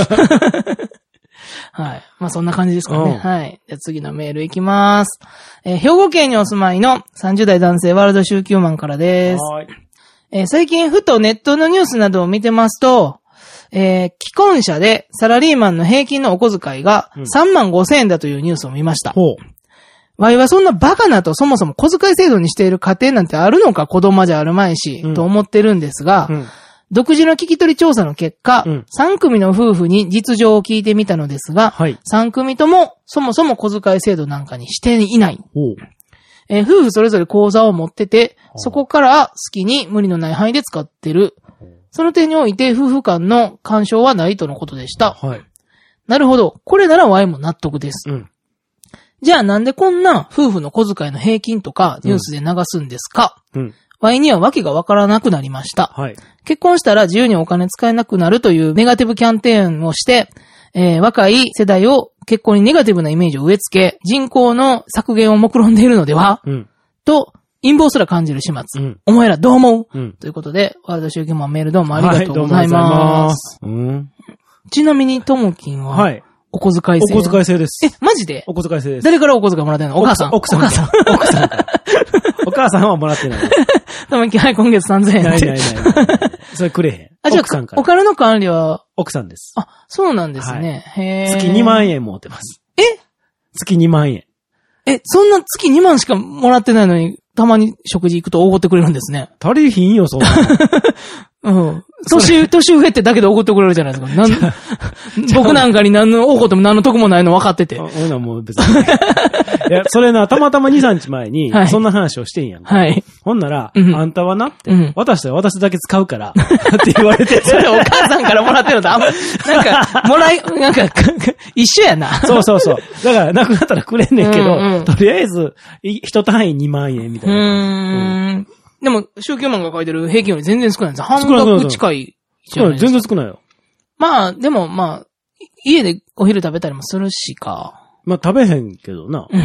はい。まあそんな感じですかね。はい。じゃあ次のメールいきます。えー、兵庫県にお住まいのさんじゅう代男性ワールド週休マンからです。はい。えー、最近ふとネットのニュースなどを見てますと、えー、既婚者でサラリーマンの平均のお小遣いがさんまんごせんえんだというニュースを見ました。ほう。わいはそんなバカなとそもそも小遣い制度にしている家庭なんてあるのか子供じゃあるまいし、うん、と思ってるんですが、うん、独自の聞き取り調査の結果、うん、さん組の夫婦に実情を聞いてみたのですが、はい、さん組ともそもそも小遣い制度なんかにしていない。えー、夫婦それぞれ口座を持ってて、そこから好きに無理のない範囲で使ってる。その点において夫婦間の干渉はないとのことでした。はい、なるほど。これなら Y も納得です。うん、じゃあなんでこんな夫婦の小遣いの平均とかニュースで流すんですか、うん、Y にはわけがわからなくなりました。はい、結婚したら自由にお金使えなくなるというネガティブキャンペーンをして、えー、若い世代を結婚にネガティブなイメージを植え付け、人口の削減を目論んでいるのでは、うん、と、陰謀すら感じる始末。うん、お前らどう思う、うん、ということで、ワールド週休マンメールどうもありがとうございます。はい、うん、ちなみに、ともきんは、はい、お小遣い制。 お小遣い制です。 え、マジで？ お小遣い制です。 誰からお小遣いもらってんの？お母さん。 奥さん。 お母さん。 奥さん。お母さんはもらってない。 ともきん、はい、今月さんぜんえん。 ないないない。それくれへん。 あ、じゃあ、お金の管理は奥さんです。 あ、そうなんですね。はい、へー。 月にまんえん持ってます。 え？ 月にまんえん。 え、そんな月にまんしかもらってないのに、たまに食事行くとおごってくれるんですね。 足りひんよ、そんなの。うん。年、年上ってだけでおごってくれるじゃないですか。なん僕なんかに何のおごっても何の得もないの分かってて。 俺らもう別に。いや、それな、たまたまに、さんにちまえに、そんな話をしてんやんか。はい。ほんなら、うん、あんたはなって、うん、渡したら私だけ使うから、って言われて。 それお母さんからもらってるのとあんま、なんか、もらい、なんか、一緒やな。 そうそうそう。だから、なくなったらくれんねんけど、うんうん、とりあえず、一単位にまんえんみたいな。うーん。でも、週休マンが書いてる平均より全然少ないんです。半額近いじゃないですか。 全然少ないよ。 まあ、でもまあ、家でお昼食べたりもするしか。 まあ食べへんけどな。うん。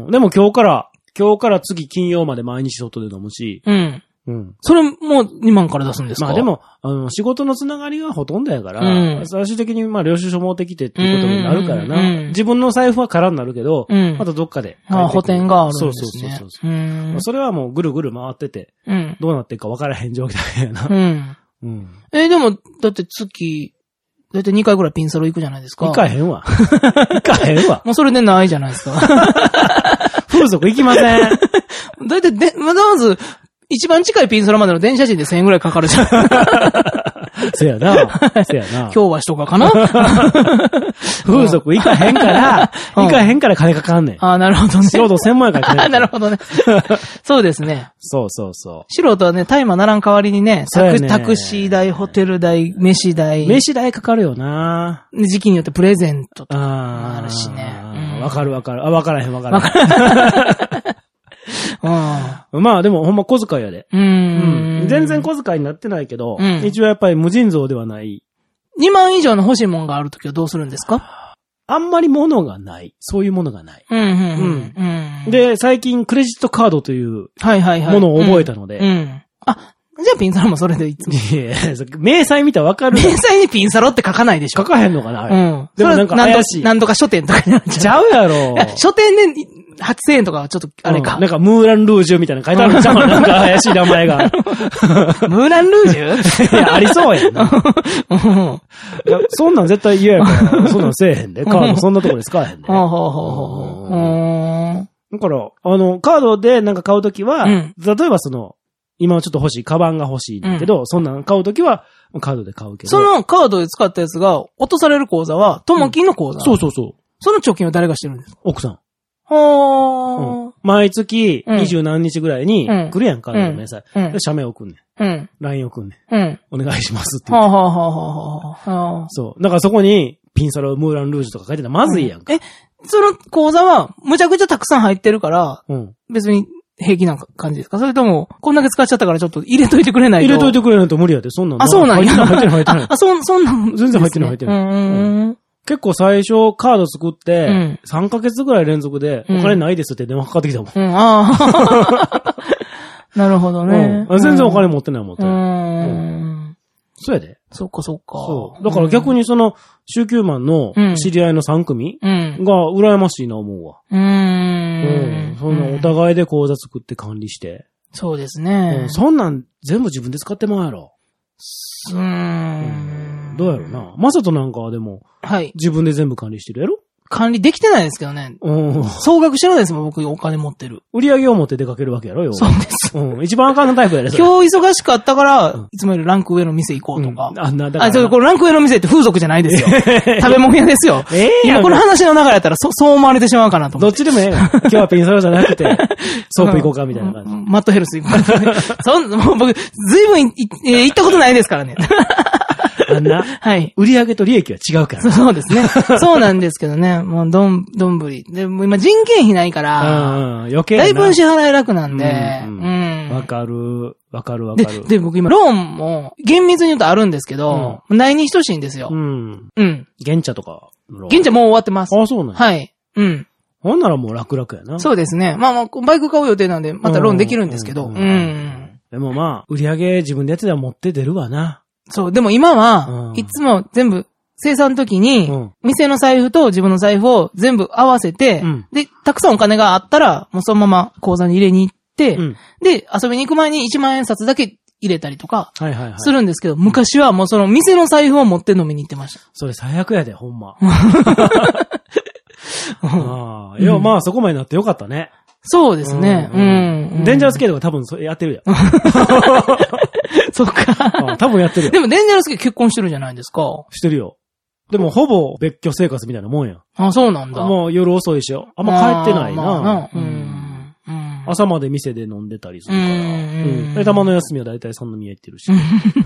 でも今日から、今日から次金曜まで毎日外で飲むし。うん。 うん。それもにまんから出すんですか？ まあでも、あの、仕事のつながりがほとんどやから、うん、最終的にまあ領収書持ってきてっていうことになるからな。うんうん、自分の財布は空になるけど、うん、またどっかで。 ああ、補填があるんですね。そうそうそうそう。うんそれはもうぐるぐる回ってて、うん、どうなっていくか分からへん状態やな。うん。 うん、えー、でも、だって月、だいたいにかいぐらいピンサロ行くじゃないですか。 行かへんわ。行かへんわ。 もうそれでないじゃないですか。 風俗行きません。 だいたいで、まず、一番近いピンサロまでの電車賃でせんえんぐらいかかるじゃん。 せやな。せやな。 今日はしとかかな風俗行かへんから、行かへんから金かかんねん。 ああ、なるほどね。 素人専門やから金かかんねん。 なるほどね。そうですね。 そうそうそう。 素人はね、大麻ならん代わりにね、タク、タクシー代、ホテル代、飯代。 飯代かかるよな。 時期によってプレゼントとかあるしね。 わかるわかる。あ、わからへんわからへん。うん、まあでもほんま小遣いやで。うんうん、全然小遣いになってないけど、うん、一応やっぱり無尽蔵ではない。 にまん以上の欲しいもんがあるときはどうするんですか？ あんまり物がない。そういうものがない。 うんうんうんうん、で、最近クレジットカードというものを覚えたので。 うんうん、あ、じゃあピンサロもそれでいつも。 いや明細見たらわかる。 明細にピンサロって書かないでしょ。 書かへんのかな？ うん。 でもなんか怪しい。 なんとか書店とかになっちゃう。 ちゃうやろ。 書店ではっせんえんとかはちょっとあれか、 うん。なんかムーランルージュみたいなの書いてあるんちゃうなんか怪しい名前が。ムーランルージュいや、ありそうやんな。いやそんなん絶対嫌やから、そんなんせえへんで。カードそんなとこで使えへんで。 ほうほうほうほう。 だから、あの、カードでなんか買うときは、うん、例えばその、今はちょっと欲しい、カバンが欲しいんだけど、うん、そんなん買うときは、カードで買うけど。 そのカードで使ったやつが、落とされる口座は、ともきんの口座、 うん、そうそうそう。 その貯金は誰がしてるんですか？ 奥さん。 はー。 うん、毎月、二十何日ぐらいに、来るやんか、 うん、 明細。 うん。 で、社名送んねん。 うん。 ライン 送んねん。うん。 お願いしますって言って。 はあ、はあはあはあはあ、 そう。だからそこに、ピンサロ、ムーランルージュとか書いてたらまずいやんか。 うん、え、その口座は、むちゃくちゃたくさん入ってるから、 うん。 別に平気な感じですか？それとも、こんだけ使っちゃったからちょっと入れといてくれないと。 入れといてくれないと無理やで、そんなん。 あ、そうなんや。 入ってない、入ってない。 あ、そ、そんなん、 全然入ってない、入ってない。 うん。 結構最初カード作って、 うん、 さんかげつぐらい連続で、お金ないですって電話かかってきたもん。 うん、ああ。なるほどね、 うん。全然お金持ってないもん。 うん。うんそうやで。 そっかそっか。 そう。だから逆にその、週休マンの知り合いのさん組が羨ましいな思うわ。 うん。うん。 そのお互いで口座作って管理して。 そうですね。 うん、そんなん全部自分で使ってもらうやろ。 うーん。 どうやろうな。マサトなんかはでも、はい。自分で全部管理してるやろ？ 管理できてないですけどね。うん。総額知らないですもん、僕お金持ってる。 売り上げを持って出かけるわけやろよ。 そうです。 うん。一番あかんのタイプやで、 今日忙しかったから、うん、いつもよりランク上の店行こうとか。うん、あ、な、だから。あ、ちょっとこれランク上の店って風俗じゃないですよ。食べ物屋ですよ。ええー。今この話の流れやったら、そ、そう思われてしまうかなと思って。どっちでもええやん。今日はピンサロじゃなくて、ソープ行こうかみたいな感じ。マットヘルス行こう。そん、もう僕、ずいぶんい、えー、行ったことないですからね。 あんな。はい。売上と利益は違うから。 そうですね。そうなんですけどね。もう、どん、どんぶり。でも今人件費ないから。うん。余計な。だいぶ支払い楽なんで。うん。 わ、うん、かる。わかるわかる。 で、で、僕今、ローンも、厳密に言うとあるんですけど、うん、ないに等しいんですよ。うん。うん。 現茶とか。 現茶もう終わってます。 あ、そうなんはい。うん。 ほんならもう楽々やな。 そうですね。まあまあ、バイク買う予定なんで、またローンできるんですけど。うん。うん、 でもまあ、売り上げ自分でやってたら持って出るわな。 そう、でも今は、いつも全部、生産の時に、店の財布と自分の財布を全部合わせて、うん、で、たくさんお金があったら、もうそのまま口座に入れに行って、うん、で、遊びに行く前にいちまん円札だけ入れたりとか、するんですけど、昔はもうその店の財布を持って飲みに行ってました。 それ最悪やで、ほんま。ああ、いや、まあそこまでなってよかったね。 そうですね。うん。うん、 デンジャラスケートが多分それやってるやん。 そっか。 多分やってるよ。 でもデンジャラスケ結婚してるじゃないですか。 してるよ。でもほぼ別居生活みたいなもんや。 あ、そうなんだ。 もう夜遅いしよ。あんま帰ってないな。まあなうん、うん、朝まで店で飲んでたりするから。うん。で、たまの休みはだいたいそんな宮行ってるし。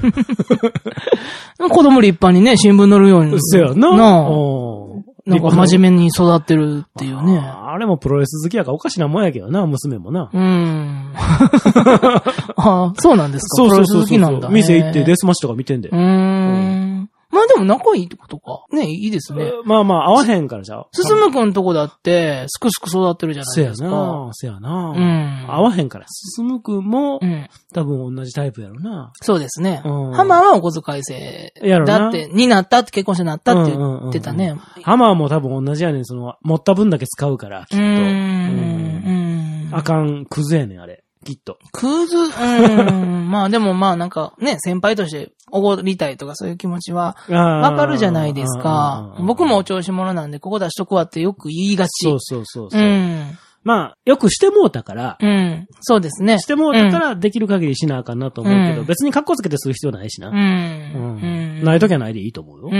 子供立派にね、新聞載るように。 そうやな。 なあ。なんか真面目に育ってるっていうね。 あ, あれもプロレス好きやからおかしなもんやけどな、娘もな。 うん。あ、そうなんですか。 そうそうそうそう。 プロレス好きなんだ、ね。 店行ってデスマッチとか見てんで。 うーん。うんまあでも仲いいってことか。ね、いいですね。 まあまあ、合わへんからじゃあ。 すすむくんとこだって、すくすく育ってるじゃないですか。 せやなせやなうん。 合わへんから。すすむくんも、うん、多分同じタイプやろな。 そうですね。うん、ハマーはお小遣い制。やろな。だって、になったって結婚してなったって言ってたね。うんうんうんうん、 ハマーも多分同じやねん。その、持った分だけ使うから、きっと。うん。うんあかん、クズやねん、あれ。きっと。 クズうーん。まあでもまあなんかね、先輩としておごりたいとかそういう気持ちはわかるじゃないですか。僕もお調子者なんでここ出しとくわってよく言いがち。 そうそうそうそう。うん。まあ、よくしてもうたから。 うん。そうですね。 してもうたからできる限りしなあかんなと思うけど、うん、別に格好つけてする必要ないしな。うん。うん。ないときはないでいいと思うよ。 うんうん。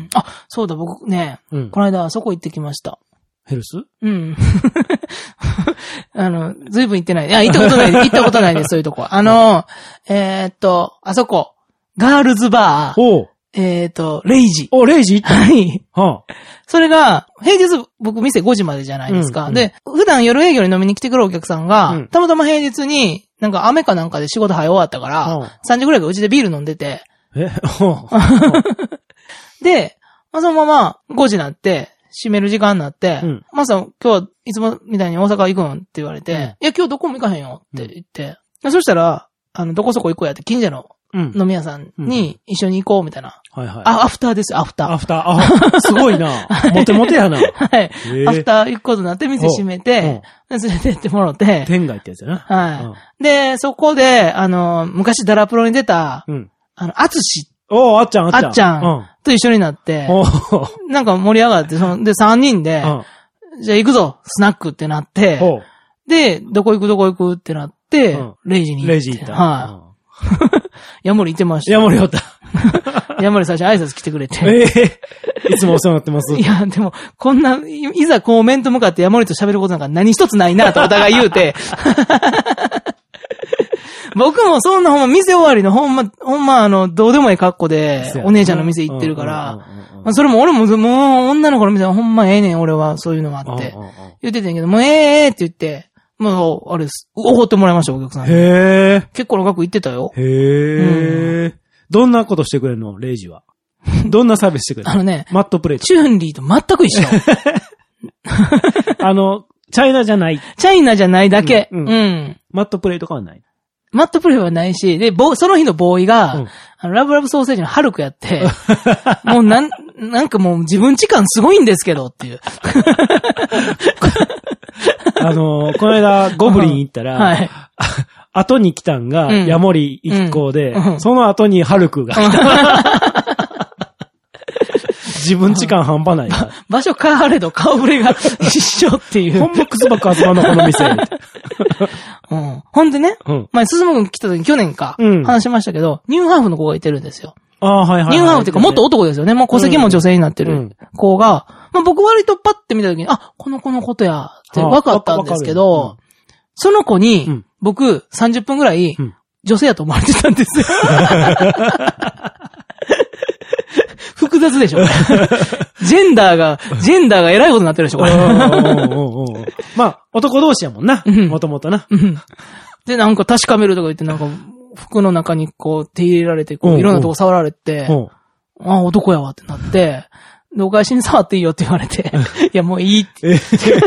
あ、そうだ、僕ね、うん、この間あそこ行ってきました。 ヘルスうん。あの、ずいぶん行ってない。いや、行ったことない。行ったことないです、そういうとこ。あの、えー、っと、あそこ、ガールズバー。 おえー、っと、レイジ。 お、レイジはい。はあ、それが、平日、僕店ごじまでじゃないですか。うんうん、で、普段夜営業に飲みに来てくるお客さんが、うん、たまたま平日に、なんか雨かなんかで仕事早終わったから、はあ、さんじぐらいからうちでビール飲んでて。 えはあ、 で、まあ、そのままごじになって、閉める時間になって、うん、マスター今日はいつもみたいに大阪行くんって言われて、うん、いや今日どこも行かへんよって言って、うん、そしたら、あの、どこそこ行こうやって近所の飲み屋さんに一緒に行こうみたいな。 うんうん、はいはい。 あ、アフターですよ、アフター。 アフター、あ、すごいな。モテモテやな。 はい。アフター行くことになって店閉めて、連れてってもらって。 天外ってやつやな。 はい。うん、で、そこで、あの、昔ダラプロに出た、うん、あの、アツシ。 おー、あっちゃん、あっちゃん。 あっちゃん。うん、と一緒になって、なんか盛り上がって、その、で、三人で、うん、じゃあ行くぞ、スナックってなって、で、どこ行くどこ行くってなって、うん、レイジに行って。 レイジ行った。 はい。ヤモリ行ってました。 ヤモリおった。 ヤモリ最初挨拶来てくれて。 ええー。 いつもお世話になってます。 いや、でも、こんな、いいざこう面と向かってヤモリと喋ることなんか何一つないなとお互い言うて。僕もそんなほんま店終わりのほんま、ほんまあの、どうでもいい格好で、お姉ちゃんの店行ってるから、まあ、それも俺も、もう女の子の店はほんまええねん、俺はそういうのがあって。言ってたんやけど、もうえええって言って、もう、あれです。おごってもらいました、お客さんに。 へー。 結構の額言ってたよ。 へー。うん、どんなことしてくれるのレイジは。どんなサービスしてくれるのあのね、 マットプレイ。 チュンリーと全く一緒。 あの、チャイナじゃない。 チャイナじゃないだけ。うん。 うんうん、マットプレイとかはない。 マットプレイはないし、で、ボその日のボーイが、うん、あのラブラブソーセージのハルクやって、もうなん、なんかもう自分時間すごいんですけどっていう。 あのー、この間ゴブリン行ったら、はい、後に来たんが、ヤモリ一行で、うんうん、その後にハルクが来た。自分時間半端ないな。 場所変われど顔ぶれが一緒っていう。 ほんまクスバク集まんのこの店。 うん、ほんでね、うん、前、鈴間くん来た時去年か、うん、話しましたけど、ニューハーフの子がいてるんですよ。 ああ、はいはい、はい。 ニューハーフっていうか、もっと男ですよね。もう戸籍も女性になってる子が、うん、まあ僕割とパッて見た時に、あ、この子のことやって分かったんですけど、うん、その子に、うん、僕さんじゅっぷんぐらい、うん、女性やと思われてたんですよ。複雑でしょジェンダーが、ジェンダーが偉いことになってるでしょこれ。 まあ、男同士やもんな。もともとな。 で、なんか確かめるとか言って、なんか、服の中にこう手入れられて、こういろんなとこ触られて、ああ、男やわってなって、で、お返しに触っていいよって言われて、いや、もういいって。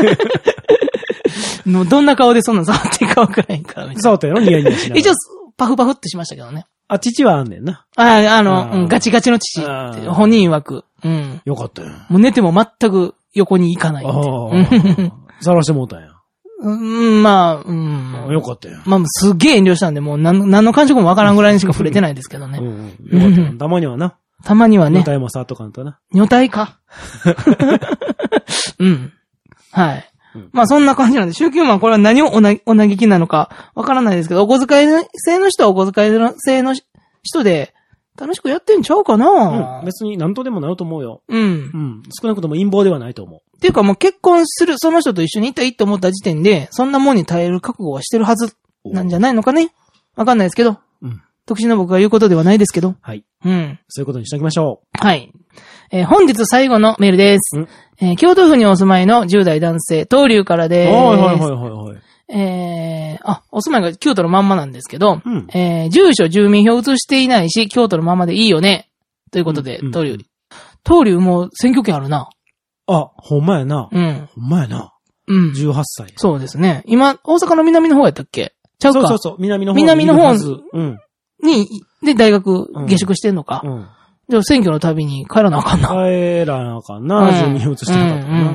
もうどんな顔でそんな触っていいかわからへんから。 触ったやろニヤニヤしながら。 一応、パフパフってしましたけどね。 あ、父はあんねんな。 ああ、あの、うん、ガチガチの父って、本人曰く。うん。 よかったよ。 もう寝ても全く横に行かないって。 さらしてもうたんや。 うん、まあ、うん。 よかったよ。 まあ、すっげえ遠慮したんで、もう何、何の感触もわからんぐらいにしか触れてないですけどね。 うん、よかったよ。たまにはな。 たまにはね。 女体も触っとかんとな。 女体か。うん。はい。うん、まあそんな感じなんで、週休マンこれは何をおな、お嘆きなのかわからないですけど、お小遣い制の人はお小遣い制の人で楽しくやってんちゃうかな、 うん、別に何とでもなると思うよ。 うん。うん。 少なくとも陰謀ではないと思う。 っていうかもう結婚するその人と一緒にいたいって思った時点で、そんなもんに耐える覚悟はしてるはずなんじゃないのかね。わかんないですけど。うん。特殊な僕が言うことではないですけど。 はい。 うん。 そういうことにしておきましょう。はい。えー、本日最後のメールです。えー、京都府にお住まいのじゅう代男性、東流からです。 はいはいはいはいはい。 えー、あ、お住まいが京都のまんまなんですけど、うん、えー、住所、住民票移していないし、京都のままでいいよね。ということで、うんうん、東流。東流もう選挙権あるな。 あ、ほんまやな。 うん。 ほんまやな。 うん。 じゅうはっさい。 そうですね。今、大阪の南の方やったっけちゃうか。 そうそうそう、南の方南の方うん。 に、で、大学、下宿してんのか。うん。うんじゃあ選挙のたびに帰らなあかんな。 帰らなあかんな。住民票移してなかったな。うんうんうん。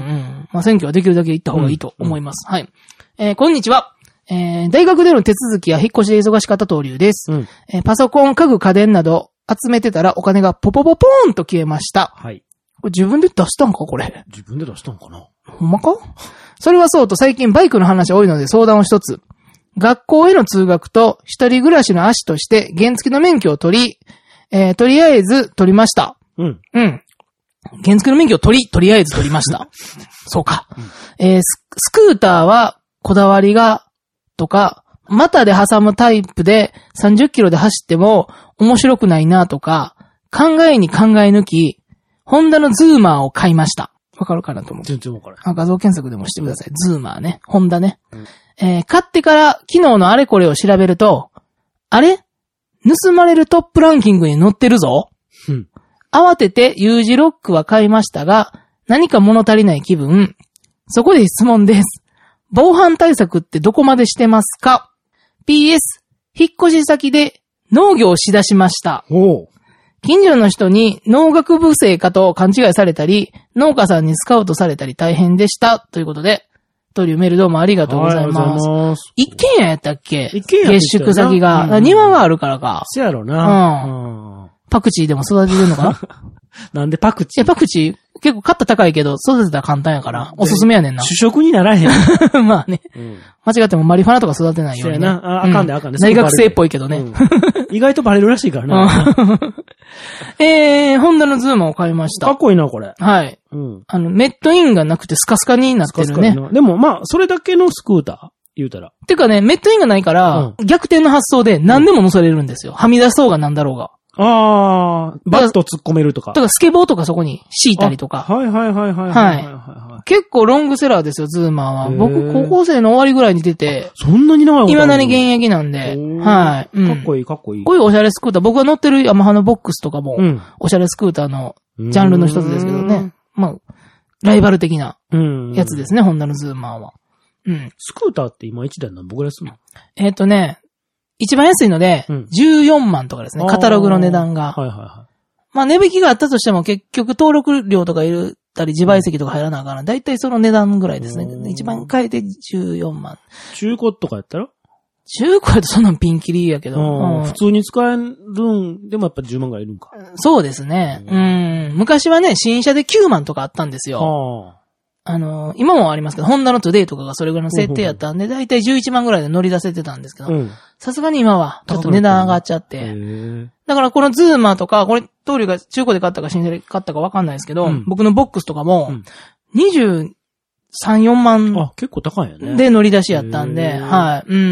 まあ選挙はできるだけ行った方がいいと思います。うんうん、はい。えー、こんにちは。えー、大学での手続きや引っ越しで忙しかった東流です。うん、えー。パソコン、家具、家電など集めてたらお金がポポポポーンと消えました。 はい。 これ自分で出したんかこれ。 自分で出したんかな。 ほんまかそれはそうと最近バイクの話多いので相談を一つ。学校への通学と一人暮らしの足として原付の免許を取り、えー、とりあえず取りました。うん。うん。原付の免許を取り、とりあえず取りました。そうか。うん、えース。スクーターはこだわりが、とか、股で挟むタイプでさんじゅっキロで走っても面白くないなとか、考えに考え抜き、ホンダのズーマーを買いました。わかるかなと思う。 全然わからない。 画像検索でもしてください。ズーマーね。ホンダね。うんえー。買ってから機能のあれこれを調べると、あれ盗まれるトップランキングに載ってるぞ。うん。慌てて U 字ロックは買いましたが、何か物足りない気分。そこで質問です。防犯対策ってどこまでしてますか？ ピーエス、引っ越し先で農業をしだしました。 おう。 近所の人に農学部生かと勘違いされたり、農家さんにスカウトされたり大変でした。ということで、というメールどうもありがとうございます。はい、一軒家やったっけ？ 一軒家月宿先が、うん。庭があるからか。 そうやろな。 うん。パクチーでも育ててるのかななんでパクチいや、パクチー、結構買った高いけど、育てたら簡単やから、おすすめやねんな。 主食にならへん。 まあね。 うん。 間違ってもマリファナとか育てないように、ね。 そうやな。あ、あかんであかんで。 大学生っぽいけどね。 うん、意外とバレるらしいからな。 えー、ホンダのズーマを買いました。 かっこいいな、これ。 はい。うん。あの、メットインがなくてスカスカになってるね。スカスカでもまあ、それだけのスクーター。言うたら。 てかね、メットインがないから、うん、逆転の発想で何でも乗せれるんですよ。はみ出そうがなんだろうが。 ああ、バッと突っ込めるとか。 とか、スケボーとかそこに敷いたりとか。 はいはいはいはい。 はい。結構ロングセラーですよ、ズーマーは。僕、高校生の終わりぐらいに出て。 そんなに長い未だに現役なんで。はい、 うん。かっこいいかっこいい。 こういうおしゃれスクーター、僕が乗ってるヤマハのボックスとかも、うん、おしゃれスクーターのジャンルの一つですけどね。まあ、ライバル的なやつですね、ホンダのズーマーは。うん。 スクーターって今一台何本ぐらいするの？ えっとね、一番安いので、じゅうよんまんとかですね、カタログの値段が。はいはいはい。まあ値引きがあったとしても結局登録料とかいるたり自賠責とか入らなあかんな。だいたいその値段ぐらいですね。一番買えてじゅうよんまん。 中古とかやったら？ 中古やとそんなんピンキリやけど。 うん、普通に使えるんでもやっぱじゅうまんぐらいいるんか。 そうですね。うん。昔はね、新車できゅうまんとかあったんですよ。あの、今もありますけど、ホンダのトゥデイとかがそれぐらいの設定やったんで、だいたいじゅういちまんぐらいで乗り出せてたんですけど、さすがに今はちょっと値段上がっちゃって、だからこのズーマーとか、これ、トーリーが中古で買ったか新車で買ったかわかんないですけど、うん、僕のボックスとかも、にじゅうさん、よんまん。 あ、結構高いよね。 で乗り出しやったんで、はい。うん。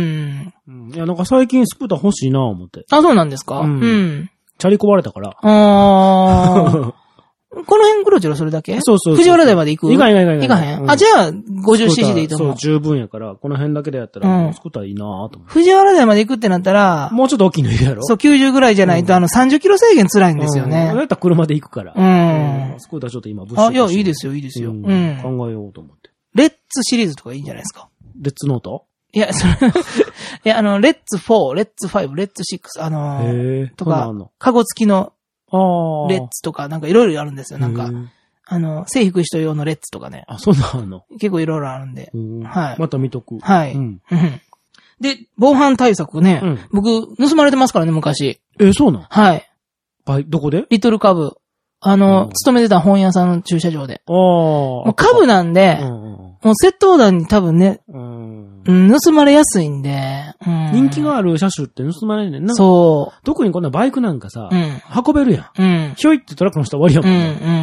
いや、なんか最近スクーター欲しいなぁ思って。 あ、そうなんですか？うん。うん、 チャリ壊れたから。 あー。この辺グロチロそれだけ？ そうそうそう。 藤原台まで行く？ 行かへん行かへん行かへん。うん、あ、じゃあ ごじゅうシーシー でいいと思う。 そう、十分やから、この辺だけでやったら、うん、スクーターいいなぁと思って。 藤原台まで行くってなったら、 もうちょっと大きいのいるやろ？ そう、きゅうじゅうぐらいじゃないと、うん、あのさんじゅっキロ制限辛いんですよね。 うん。だったら車で行くから。うん。スクーターちょっと今、 物騒。あ、いや、いいですよ、いいですよ。うん。 考えようと思って。 レッツシリーズとかいいんじゃないですか？ レッツノート？ いや、それ、いや、あの、レッツフォー、レッツファイブ、レッツシックス、あのー、とか、カゴ付きの、レッツとか、なんかいろいろあるんですよ。なんか、あの、背低い人用のレッツとかね。 あ、そうなの？ 結構いろいろあるんで。はい。 また見とく。 はい。うん。で、防犯対策ね、僕、盗まれてますからね、昔。 え、そうなの？ はい。 どこで？ リトルカブ。あの、勤めてた本屋さんの駐車場で。ああ。もうカブなんで、もう窃盗団に多分ね、うん、盗まれやすいんで、 うん、人気がある車種って盗まれんねんな。 そう。 特にこんなバイクなんかさ、 うん、 運べるやん。うん。ひょいってトラックの下終わりやもんね。うん、うん、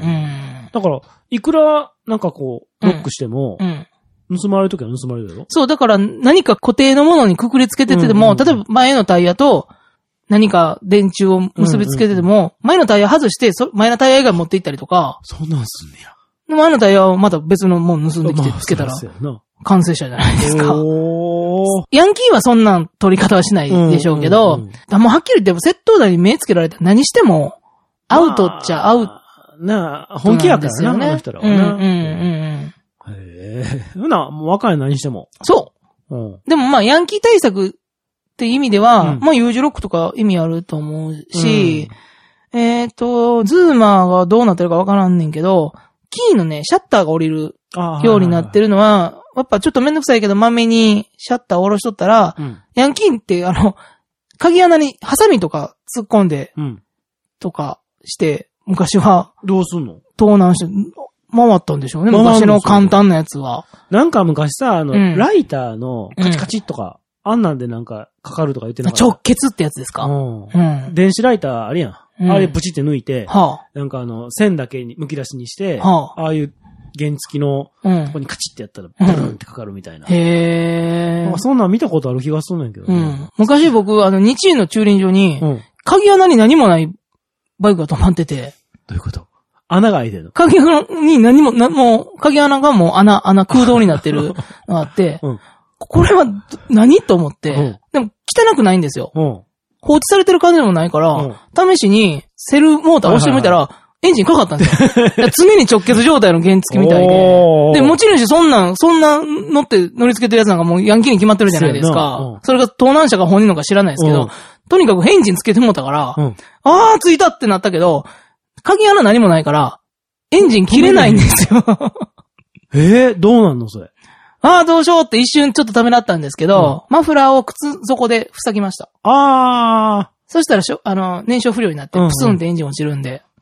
うん。だから、いくら、なんかこう、ロックしても、うん。盗まれるときは盗まれるよ。 そう、だから何か固定のものにくくりつけてても、うんうんうん、例えば前のタイヤと、何か電柱を結びつけてても、うんうんうん、前のタイヤ外して、前のタイヤ以外持って行ったりとか。 そんなんすんねや。 で前のタイヤをまた別のもの盗んできてつけたら、完成車じゃないですか。ヤンキーはそんなん取り方はしないでしょうけど、うんうんうん、もうはっきり言って窃盗団に目つけられたら何しても、アウトっちゃアウト、 まあ。なあ、本気やからな、ね、あの人らはな。 うんうんうんうん。 へえ。ほな、もう若い何しても。 そう。うん、でもまあ、ヤンキー対策って意味では、うん、まあ、有事ロックとか意味あると思うし、うん、えっと、ズーマーがどうなってるかわからんねんけど、キーのね、シャッターが降りるようになってるのは、やっぱちょっとめんどくさいけど、まめにシャッターを下ろしとったら、うん、ヤンキーってあの、鍵穴にハサミとか突っ込んで、うん、とかして、昔は、 どうすんの？ 盗難して、回ったんでしょうね、昔の簡単なやつは。 なんか昔さ、あの、うん、ライターのカチカチとか、うん、あんなんでなんかかかるとか言ってなかった？ 直結ってやつですか？ うんうん、電子ライターあるやん。うん、あれプチって抜いて、はあ、なんかあの、線だけに剥き出しにして、はあ、ああいう原付きの、ここにカチってやったら、ブルンってかかるみたいな。うん、へー。そんなん見たことある気がするんだけど、ね、 うん。昔僕、あの、日医の駐輪場に、うん、鍵穴に何もないバイクが止まってて。 どういうこと？穴が開いてるの？ 鍵穴に何も、なもう、鍵穴がもう穴、穴、空洞になってるのがあって、うん、これは何と思って、うん、でも汚くないんですよ。うん放置されてる感じでもないから、うん、試しにセルモーター押してみたら、はいはいはい、エンジンかかったんですよ。常に直結状態の原付みたいで。で、持ち主そんなん、そんな乗って乗り付けてるやつなんかもうヤンキーに決まってるじゃないですか。そ, うん、それが盗難者が本人のか知らないですけど、うん、とにかくエンジンつけてもうたから、うん、あーついたってなったけど、鍵穴何もないから、エンジン切れないんですよ。 えー、どうなんのそれ。 ああ、どうしようって一瞬ちょっとためらったんですけど、うん、マフラーを靴底で塞ぎました。 ああ。 そしたらしょ、あの、燃焼不良になって、プスンってエンジン落ちるんで。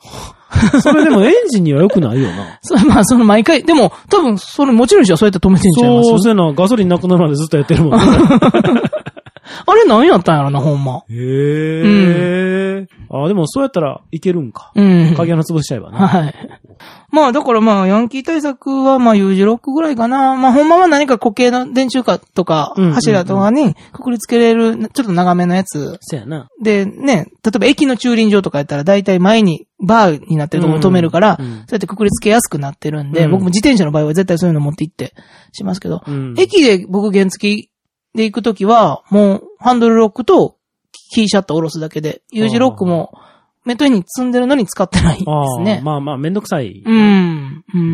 それでもエンジンには良くないよな。 それまあ、その毎回、でも、多分、それ持ち主はそうやって止めてんちゃいます？ そう、そういうのガソリンなくなるまでずっとやってるもんね。 あれ何やったんやろな、ほんま。 へー。うん、あ、でもそうやったらいけるんか。うん。鍵穴潰しちゃえばね。はい。 まあ、だからまあ、ヤンキー対策はまあ、U字ロックぐらいかな。まあ、ほんまは何か固形の電柱化とか、柱とかにくくりつけれる、ちょっと長めのやつ。 そうやな。 で、ね、例えば駅の駐輪場とかやったら大体前にバーになってるところ止めるから、うんうん、そうやってくくりつけやすくなってるんで、うん、僕も自転車の場合は絶対そういうの持って行ってしますけど、うん、駅で僕原付きで行くときは、もうハンドルロックとキーシャット下ろすだけで、U字ロックもメットインに積んでるのに使ってないですね。 まあまあめんどくさい。 うん。うん。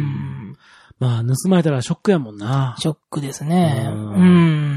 まあ盗まれたらショックやもんな。 ショックですね。うん。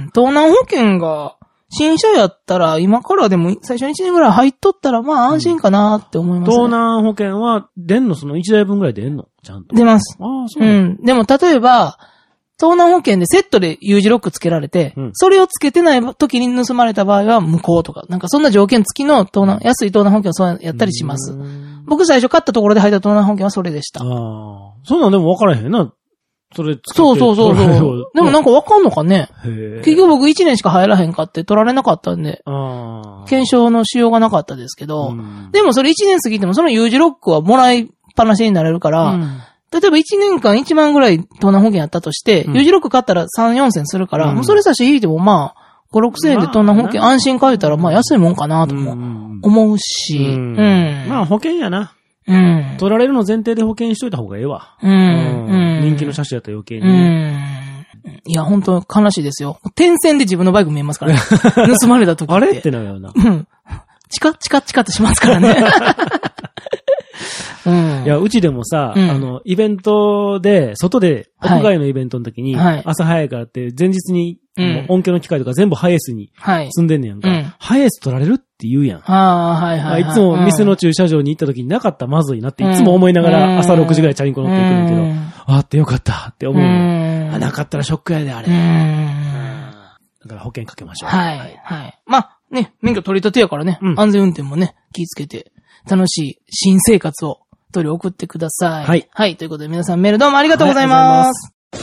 盗難保険が新車やったら今からでも最初にいちねんぐらい入っとったらまあ安心かなって思いますね。 盗難保険は出んのそのいちだいぶんぐらい出んのちゃんと。 出ます。ああ、そう。うん。でも例えば、盗難保険でセットで U字ロックつけられて、うん、それをつけてない時に盗まれた場合は無効とか、なんかそんな条件付きの盗難、安い盗難保険はそうやったりします。僕最初買ったところで入った盗難保険はそれでした。ああ。そんなんでも分からへんな。それそうそうそうそう。でもなんか分かんのかね。結局僕いちねんしか入らへんかって取られなかったんで、あ検証のしようがなかったですけど、でもそれいちねん過ぎてもその U字ロックはもらいっぱなしになれるから、うん例えばいちねんかんいちまんぐらい盗難保険やったとして、うん、U字ロック買ったらさん、よんせんするから、うん、もうそれ差し引いてもまあ、ご、ろくせんえんで盗難保険安心買えたらまあ安いもんかなとも思うし、うん。うん、 まあ保険やな。うん。取られるの前提で保険しといた方がええわ。うん。うん、人気の車種やったら余計に。うん。 いや、本当悲しいですよ。点線で自分のバイク見えますからね。盗まれた時って。 あれってなるよな。 うん。チカチカチカってしますからね。 うん、いや、うちでもさ、うん、あの、イベントで、外で、屋外のイベントの時に、はい、朝早いからって、前日に、うん、音響の機械とか全部ハイエースに積んでんねやんか。はいうん、ハイエース取られるって言うやん。ああ、はいはい、はい。いつも店の駐車場に行った時になかったらまずいなって、いつも思いながら朝ろくじぐらいチャリンコ乗っていくんだけど、あってよかったって思う。あ、なかったらショックやで、あれ。だから保険かけましょう。 はい。はい。まあ、ね、免許取り立てやからね、うん、安全運転もね、気をつけて、楽しい新生活を取り送ってください。はい。はい。ということで皆さんメールどうもありがとうございます。はい、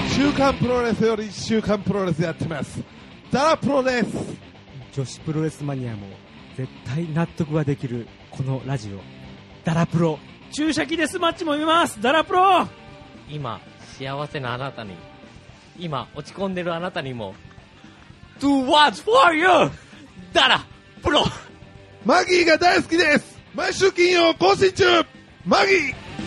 週刊プロレスより週刊プロレスやってます。ダラプロです。 女子プロレスマニアも絶対納得ができるこのラジオ。ダラプロ。 注射器デスマッチも見ます。ダラプロ。 今、幸せなあなたに。今、落ち込んでるあなたにも。 Do what's for you! ダラプロ。 マギーが大好きです。毎週金曜更新中。マギー。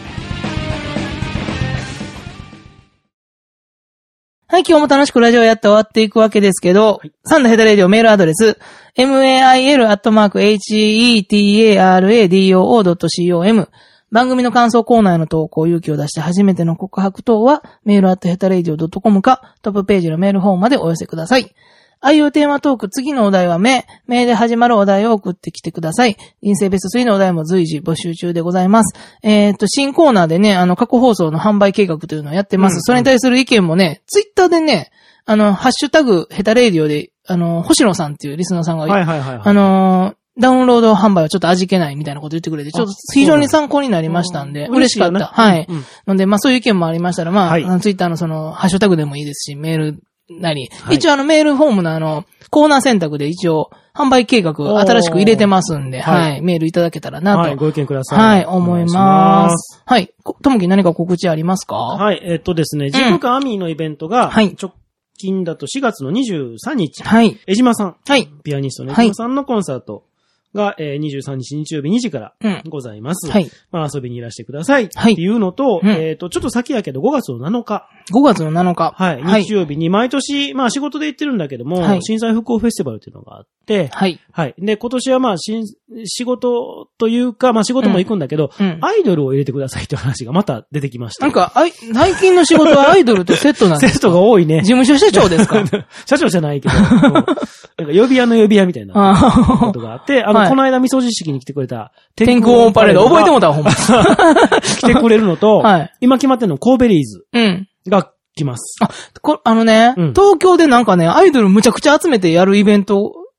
はい、今日も楽しくラジオやって終わっていくわけですけど、はい、サンダヘタレディオメールアドレス、mail アットマーク hetaradio ドット com 番組の感想コーナーへの投稿、勇気を出して初めての告白等は、メールアットヘタレディオドットコムか、トップページのメールフォームまでお寄せください。愛用テーマトーク、次のお題は目。目で始まるお題を送ってきてください。人生ベストスリーのお題も随時募集中でございます。えっと、新コーナーでね、あの、過去放送の販売計画というのをやってます。うん、それに対する意見もね、ツイッターでね、あの、ハッシュタグ、ヘタレイディオで、あの、星野さんっていうリスナーさんが、はいはいはいはい、あの、ダウンロード販売はちょっと味気ないみたいなこと言ってくれて、ちょっと非常に参考になりましたんで、嬉しかった。はい。うん、ので、まあそういう意見もありましたら、まあ、はい、あのツイッターのその、ハッシュタグでもいいですし、メール、なり、はい、一応あのメールフォームのあの、コーナー選択で一応、販売計画新しく入れてますんで、はい、はい、メールいただけたらなと。 はい、ご意見ください。 はい、思います。はい。ともき何か告知ありますか？ はい、えっとですね、ジムカアミーのイベントが、はい。直近だとしがつのにじゅうさんにち。はい。江島さん。はい。ピアニストの江島さんのコンサート。が、えー、にじゅうさんにち日曜日にじからございます。うん、はい。まあ遊びにいらしてください。はい。っていうのと、うん、えっと、ちょっと先やけどごがつのなのか。 ごがつのなのか。 はい。日曜日に毎年、まあ仕事で行ってるんだけども、はい、震災復興フェスティバルっていうのがあって、はい。はい。で、今年はまあしん、仕事というか、まあ仕事も行くんだけど、うん、アイドルを入れてくださいっていう話がまた出てきました。 なんか、あい、最近の仕事はアイドルとセットなんですか？ セットが多いね。 事務所社長ですか？ 社長じゃないけど、なんか呼び屋の呼び屋みたいなことがあって、あの、はい、この間味噌知識に来てくれた天空オンパレード、覚えてもたわ、ほんま。 来てくれるのと、はい、今決まってるのコーベリーズが来ます。 あ、こあのね、うん、東京でなんかね、アイドルむちゃくちゃ集めてやるイベント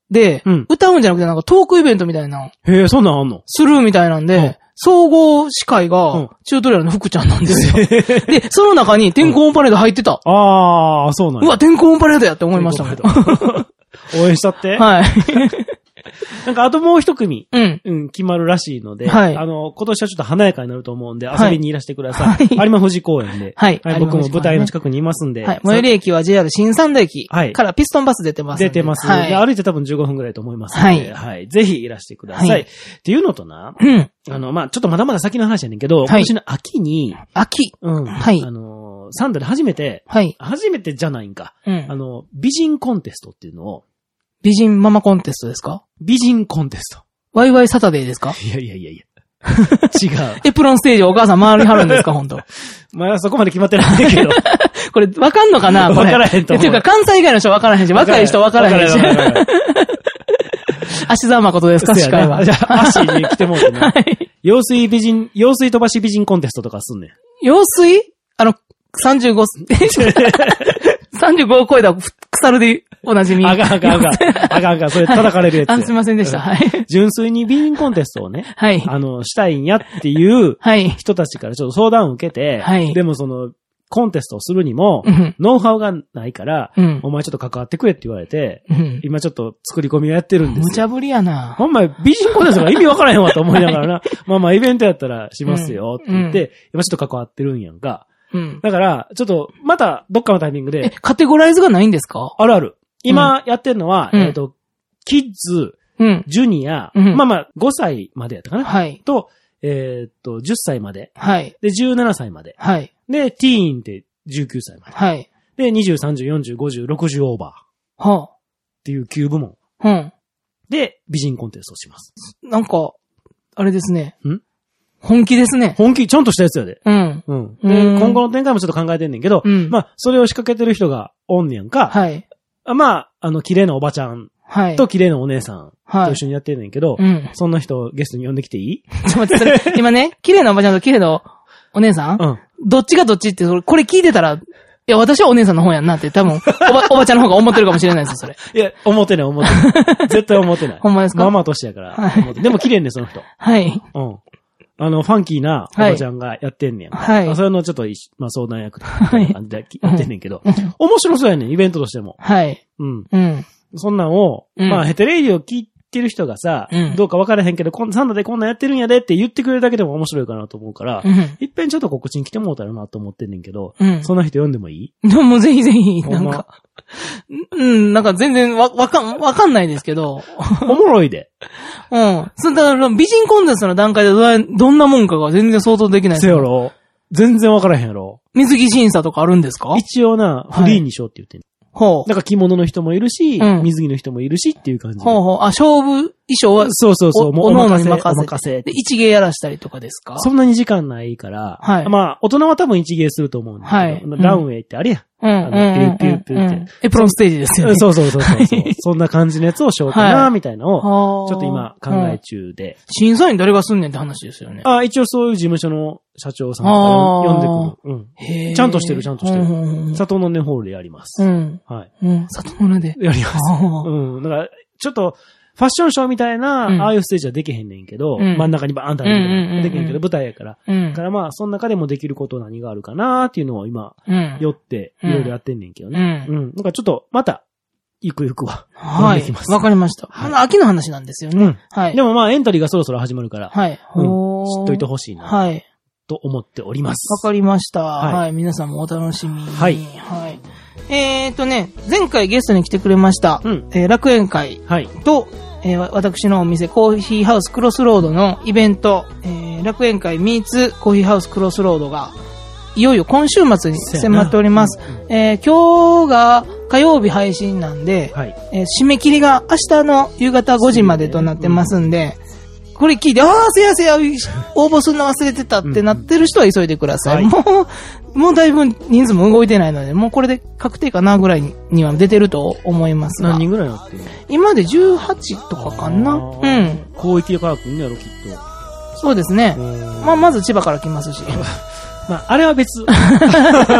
で、 うん歌うんじゃなくてなんかトークイベントみたいなのへえ、そんなんあんの？ するみたいなんで、総合司会うんがチュートリアルの福ちゃんなんですよ。で、その中に天候オンパレード入ってた。 ああ、そうなんや。 うわ、天候オンパレードやって思いましたもん。 応援したって。 はい。 なんかあともう一組、 うん。 うん、決まるらしいので、 はいあの、今年はちょっと華やかになると思うんで、 はい遊びにいらしてください。 はい有馬富士公園で。 はい僕も有馬富士公園ね舞台の近くにいますんで。 はい。最寄り駅は ジェイアール 新三田駅はいからピストンバス出てますんで。 出てます、 はい。 で歩いて多分じゅうごふんぐらいと思いますので、 はいはい。ぜひいらしてください。 はいっていうのとな、 うん。 あの、まあ、ちょっとまだまだ先の話やねんけど、今年の秋に、 秋。 うん。 はいあの、サンダで初めて、 はい。 初めてじゃないんか。 うんあの、美人コンテストっていうのを、 美人ママコンテストですか？ 美人コンテスト。 ワイワイサタデーですか？ いやいやいやいや。違う。 エプロンステージお母さん回りはるんですか、本当。 まだそこまで決まってないんだけど。 これ、わかんのかなこれ。 わからへんと思うっていうか、関西以外の人わからへんし、若い人わからへんし。 わからへんわからへん足沢誠ですか、司会は。 じゃあ、足に来てもうてね。 はい。 用水美人、用水飛ばし美人コンテストとかすんねん。 用水あの、さんじゅうご、さんじゅうごを超えた腐るでおなじみ。 あかんあかんあかん。あかんあかん。それ叩かれるやつ。 あ、すいませんでした。はい。 純粋に美人コンテストをね、 はい。 あの、したいんやっていうはい。 人たちからちょっと相談を受けて、 はいでもその、コンテストをするにもう、ん。 ノウハウがないから、 うん。 お前ちょっと関わってくれって言われて、 うん。 今ちょっと作り込みをやってるんですよ。 無茶ぶりやな。 ほんま、美人コンテストが意味わからへんわと思いながらな。まあまあ、イベントやったらしますよって言って、今ちょっと関わってるんやんか。 うん。 だから、ちょっと、また、どっかのタイミングえで、、 カテゴライズがないんですか？ あるある。今やってるのは、 うんえっと、キッズ、 うん。 ジュニア、 うんまあまあ、ごさいまでやったかな。 はい。 と、えっと、じゅっさいまで。 はい。 で、じゅうななさいまで。 はい。 で、ティーンってじゅうきゅうさいまで。 はい。 で、にじゅう、さんじゅう、よんじゅう、ごじゅう、ろくじゅうオーバーっはていうきゅう部門あ。うん。 で、美人コンテストをします。 なんか、あれですね。 ん本気ですね。 本気、ちゃんとしたやつやで。 うん。 うん。 うで、 ん今後の展開もちょっと考えてんねんけど、 うんまあ、それを仕掛けてる人がおんねやんか。 はい。 まあ、あの、綺麗なおばちゃんはい。 と綺麗なお姉さんはいと一緒にやってんねんけど、 うん。 そんな人をゲストに呼んできていい？ ちょっと待って、それ、今ね、綺麗なおばちゃんと綺麗なお姉さんうん。 どっちがどっちって、それこれ聞いてたら、いや、私はお姉さんの方やんなって多分、おば、おばちゃんの方が思ってるかもしれないですよ、それ。 いや、思ってない、思ってない。絶対思ってない。 ほんまですかママとしてやから。 はい思ってでも綺麗ね、その人。 はい。 うん。あの、ファンキーなおばちゃんがやってんねん。 はいまあそれのちょっといし、まあ相談役みたいな感じでやってんねんけど、面白そうやねん、イベントとしても。 はい。 うん。 うん。 そんなんを、 うんまあヘテレイディを聞いてる人がさ、 うんどうか分からへんけど、こんサンダでこんなんやってるんやでって言ってくれるだけでも面白いかなと思うから、 うん。 いっぺんちょっと告知に来てもうたらなと思ってんねんけど、 うん。 そんな人呼んでもいい？ でもぜひぜひ、 ほまなんんか、うん、なんか全然わ、わかん、わかんないですけど、 おもろいで。 うん。それだから、美人コンテストの段階でどうどんなもんかが全然想像できないですせやろ？全然分からへんやろ？ 水着審査とかあるんですか？ 一応な、フリーにしようって言ってん、 ほう。 だから着物の人もいるし、 うん水着の人もいるしっていう感じで。 ほうほう。あ、勝負衣装は、 そうそうそう、 おもうおのおのにお任せ。 任せお任せで、一芸やらしたりとかですか？ そんなに時間ないから、 はいまあ、大人は多分一芸すると思うんだけど、 はいランウェイってあれや。 うん、うん、 あのうんピューピューピューってうん。エプロンステージですよね。 そうそうそうそうそう、 はいそんな感じのやつをしようかな、 はいみたいなのを、 はちょっと今考え中で。 審査員誰がすんねんって話ですよね。 あ一応そういう事務所の社長さんがあー呼んでくる。うん。 へーちゃんとしてる、ちゃんとしてる。 うん里の根ホールでやります。 うん。 はい。 うん。里の根で。 やります。 あーうん。だから、ちょっと、ファッションショーみたいな、 うんああいうステージはできへんねんけど、 うん真ん中にバーンとあるみたいな。できへんけど、舞台やから。 うんだからまあ、その中でもできること何があるかなっていうのを今、 うん。 寄って、いろいろやってんねんけどうね。うん。 ん。 なんかちょっと、また、ゆくゆくは、 はい呼んできま。すわかりました。あの、秋の話なんですよね。 うん。 はい。 でもまあ、エントリーがそろそろ始まるから、 はい。 うんほー知っといてほしいな、 はい。 と思っております。 わかりました。 はいはい。皆さんもお楽しみに。 はいはい。えーとね、前回ゲストに来てくれました、 うんえー楽園会はい。 と、えーわ私のお店、コーヒーハウスクロスロードのイベント、えー楽園会ミーツコーヒーハウスクロスロードが、いよいよ今週末に迫っております。えー今日が火曜日配信なんで、 はい。 えー締め切りが明日の夕方ごじまでとなってますんで、これ聞いて、ああ、せやせや、応募するの忘れてたってなってる人は急いでください。 うんもう、もうだいぶ人数も動いてないので、もうこれで確定かなぐらいには出てると思いますが何、人ぐらいなってるの？ 今でじゅうはちとかかな。 あうーん。 広域で科学んやろ、きっそうですねと。。 まあ、まず千葉から来ますし。 まあ、あれは別。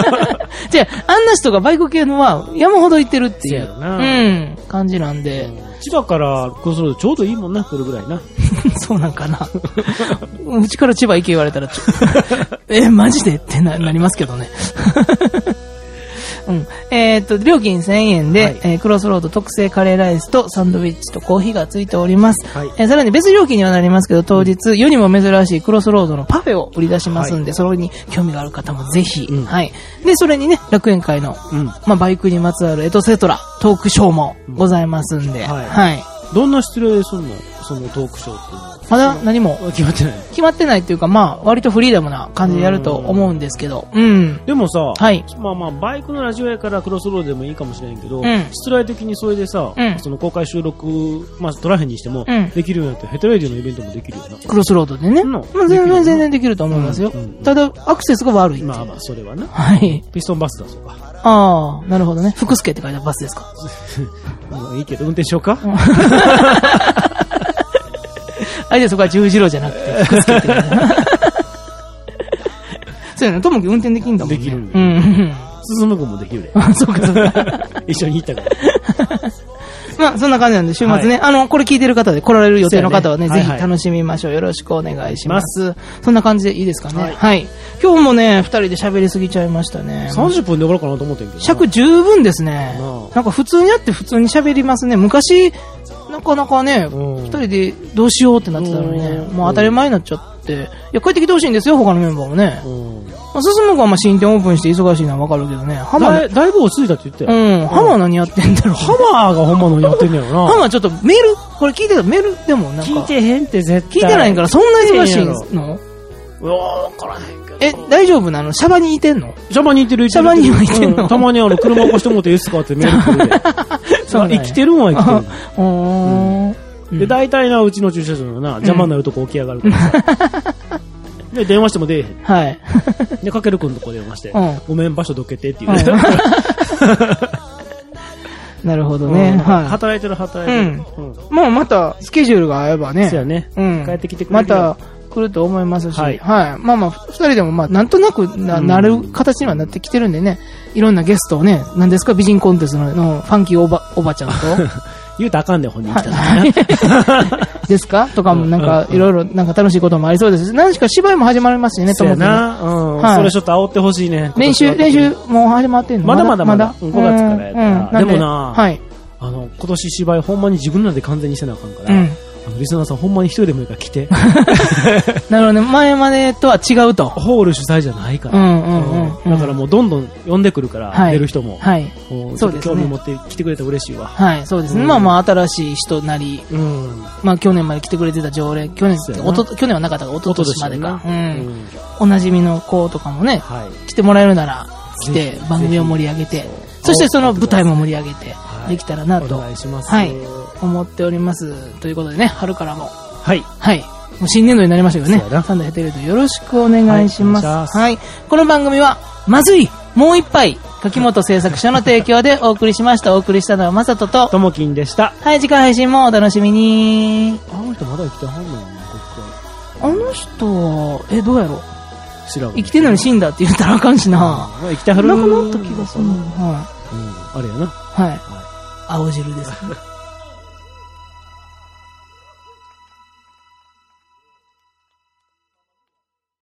じゃあ、あんな人がバイク系のは山ほど行ってるっていう、 そうやなうん、感じなんで。 千葉からクロスロードちょうどいいもんな、来るぐらいな。 そうなんかな。うちから千葉行け言われたらちょ、え、マジでってな、なりますけどね。うん。えー、っと、料金せんえんで、はい、えー、クロスロード特製カレーライスとサンドイッチとコーヒーがついております。はい、えー、さらに別料金にはなりますけど、当日、世にも珍しいクロスロードのパフェを売り出しますんで、はい、それに興味がある方もぜひ、うん、はい。で、それにね、楽園会の、うん、まあ、バイクにまつわるエトセトラ、トークショーもございますんで、うん、はい。はい。 どんな出演するのそのトークショーっていうのは。 まだ何も決まってない。 決まってないっていうか、まあ、割とフリーダムな感じでやると思うんですけど。うん。 でもさ、 はい。 まあまあ、バイクのラジオやからクロスロードでもいいかもしれんけど、うん、出題的にそれでさ、うん、その公開収録、まあ、撮らへんにしても、うん、できるようになって、ヘトレディのイベントもできるよな。 クロスロードでね。まあ、全然、全然できると思いますよ。うんうん、ただ、アクセスが悪い。 まあまあ、それはな。 はい。 ピストンバスだそうか。 ああ、なるほどね。福助って書いたバスですか。 もういいけど、運転しようか。 あれでそこは十字路じゃなくて、福助って書いてそうやな、ともき運転できんだもんね。 できる。うん。進むくんもできるで。 あ、そうかそうか。 一緒に行ったから。 まあ、そんな感じなんで、週末ね、はい、あの、これ聞いてる方で来られる予定の方はね、ねぜひ楽しみましょう。よろしくお願いします。はいはい、そんな感じでいいですかね。はい。はい、今日もね、二人で喋りすぎちゃいましたね。 さんじゅっぷんで終わるかなと思ってんけど。 尺十分ですね。なんか普通にやって普通に喋りますね。昔、なかなかね、二人でどうしようってなってたのにね、もう当たり前になっちゃって、いや、帰ってきてほしいんですよ、他のメンバーもね。まあ、進む子はまあ新店オープンして忙しいのはわかるけどね。 ハマー、だいぶ落ち着いたって言ってたよ。うん。ハマー何やってんだろう。 ハマーがほんまのやってんだよな。 ハマーちょっとメール、これ聞いてたメールでもなんか。 聞いてへんって絶対。 聞いてないからそんな忙しいの？ うわー、わからへんけど。 え、大丈夫なの？シャバにいてんの？ シャバにいてるいてる。 シャバにはいてんの、 うん、たまにあの、車起こしてもっていいっすかってメール来るで。そう、生きてるんは生きてる。うーん。で、大体な、うちの駐車場のな、邪魔になるとこ起き上がるからさ。で、電話しても出えへん。 はい。 で、かけるくんとこ電話して、うん、ごめん、場所どけてって言う、 うん、なるほどね。うん、 はい。働いてる、働いてる。 うん。まあ、また、スケジュールが合えばね。 そうやね。 うん。 帰ってきてくれる。 また、来ると思いますし。はい。はい。まあまあ、二人でもまあ、なんとなくな、なる形にはなってきてるんでね。いろんなゲストをね、何ですか、美人コンテストののファンキーおば、おばちゃんと。 言うたらあかんで、本人来たらね。 ですかとかもなんか、いろいろなんか楽しいこともありそうですし、何しか芝居も始まりますしね、 と思って。そうやな。うん。はい。それちょっと煽ってほしいね。 練習、練習もう始まってんの？ まだまだまだ。ごがつからやったら。でもな、 はい。 あの、今年芝居ほんまに自分らで完全にせなあかんから、うん、あのリスナーさんほんまに一人でもいいから来て。 なるほどね。前までとは違うと。 ホール主催じゃないから。 うんうんうん。 だからもうどんどん呼んでくるから、はい、出る人も。 はい。 そうですね。興味持って来てくれたら嬉しいわ。 はい、そうですね。うん、まあまあ新しい人なり、うん、まあ去年まで来てくれてた常連、去年おと、去年はなかったから一昨年までか。うん。おなじみの子とかもね、はい、来てもらえるなら来て番組を盛り上げて、そしてその舞台も盛り上げて、できたらなと。 お願いします。 はい。思っております。ということでね、春からも。 はい。 はい。もう新年度になりましたけどね。サンダーヘテレートよろしくお願いします。はい。はい、この番組は、まずいもう一杯柿本製作所の提供でお送りしました。お送りしたのはまさとと、 ともきんでした。 はい、次回配信もお楽しみに。 あの人まだ生きてはんのよね、 あの人は、え、どうやろ知らん。 生きてんのに死んだって言ったらあかんしな。 まあ、生きてはる。 なくなった気がする。はい。 うん、あれやな。 はい。青汁です。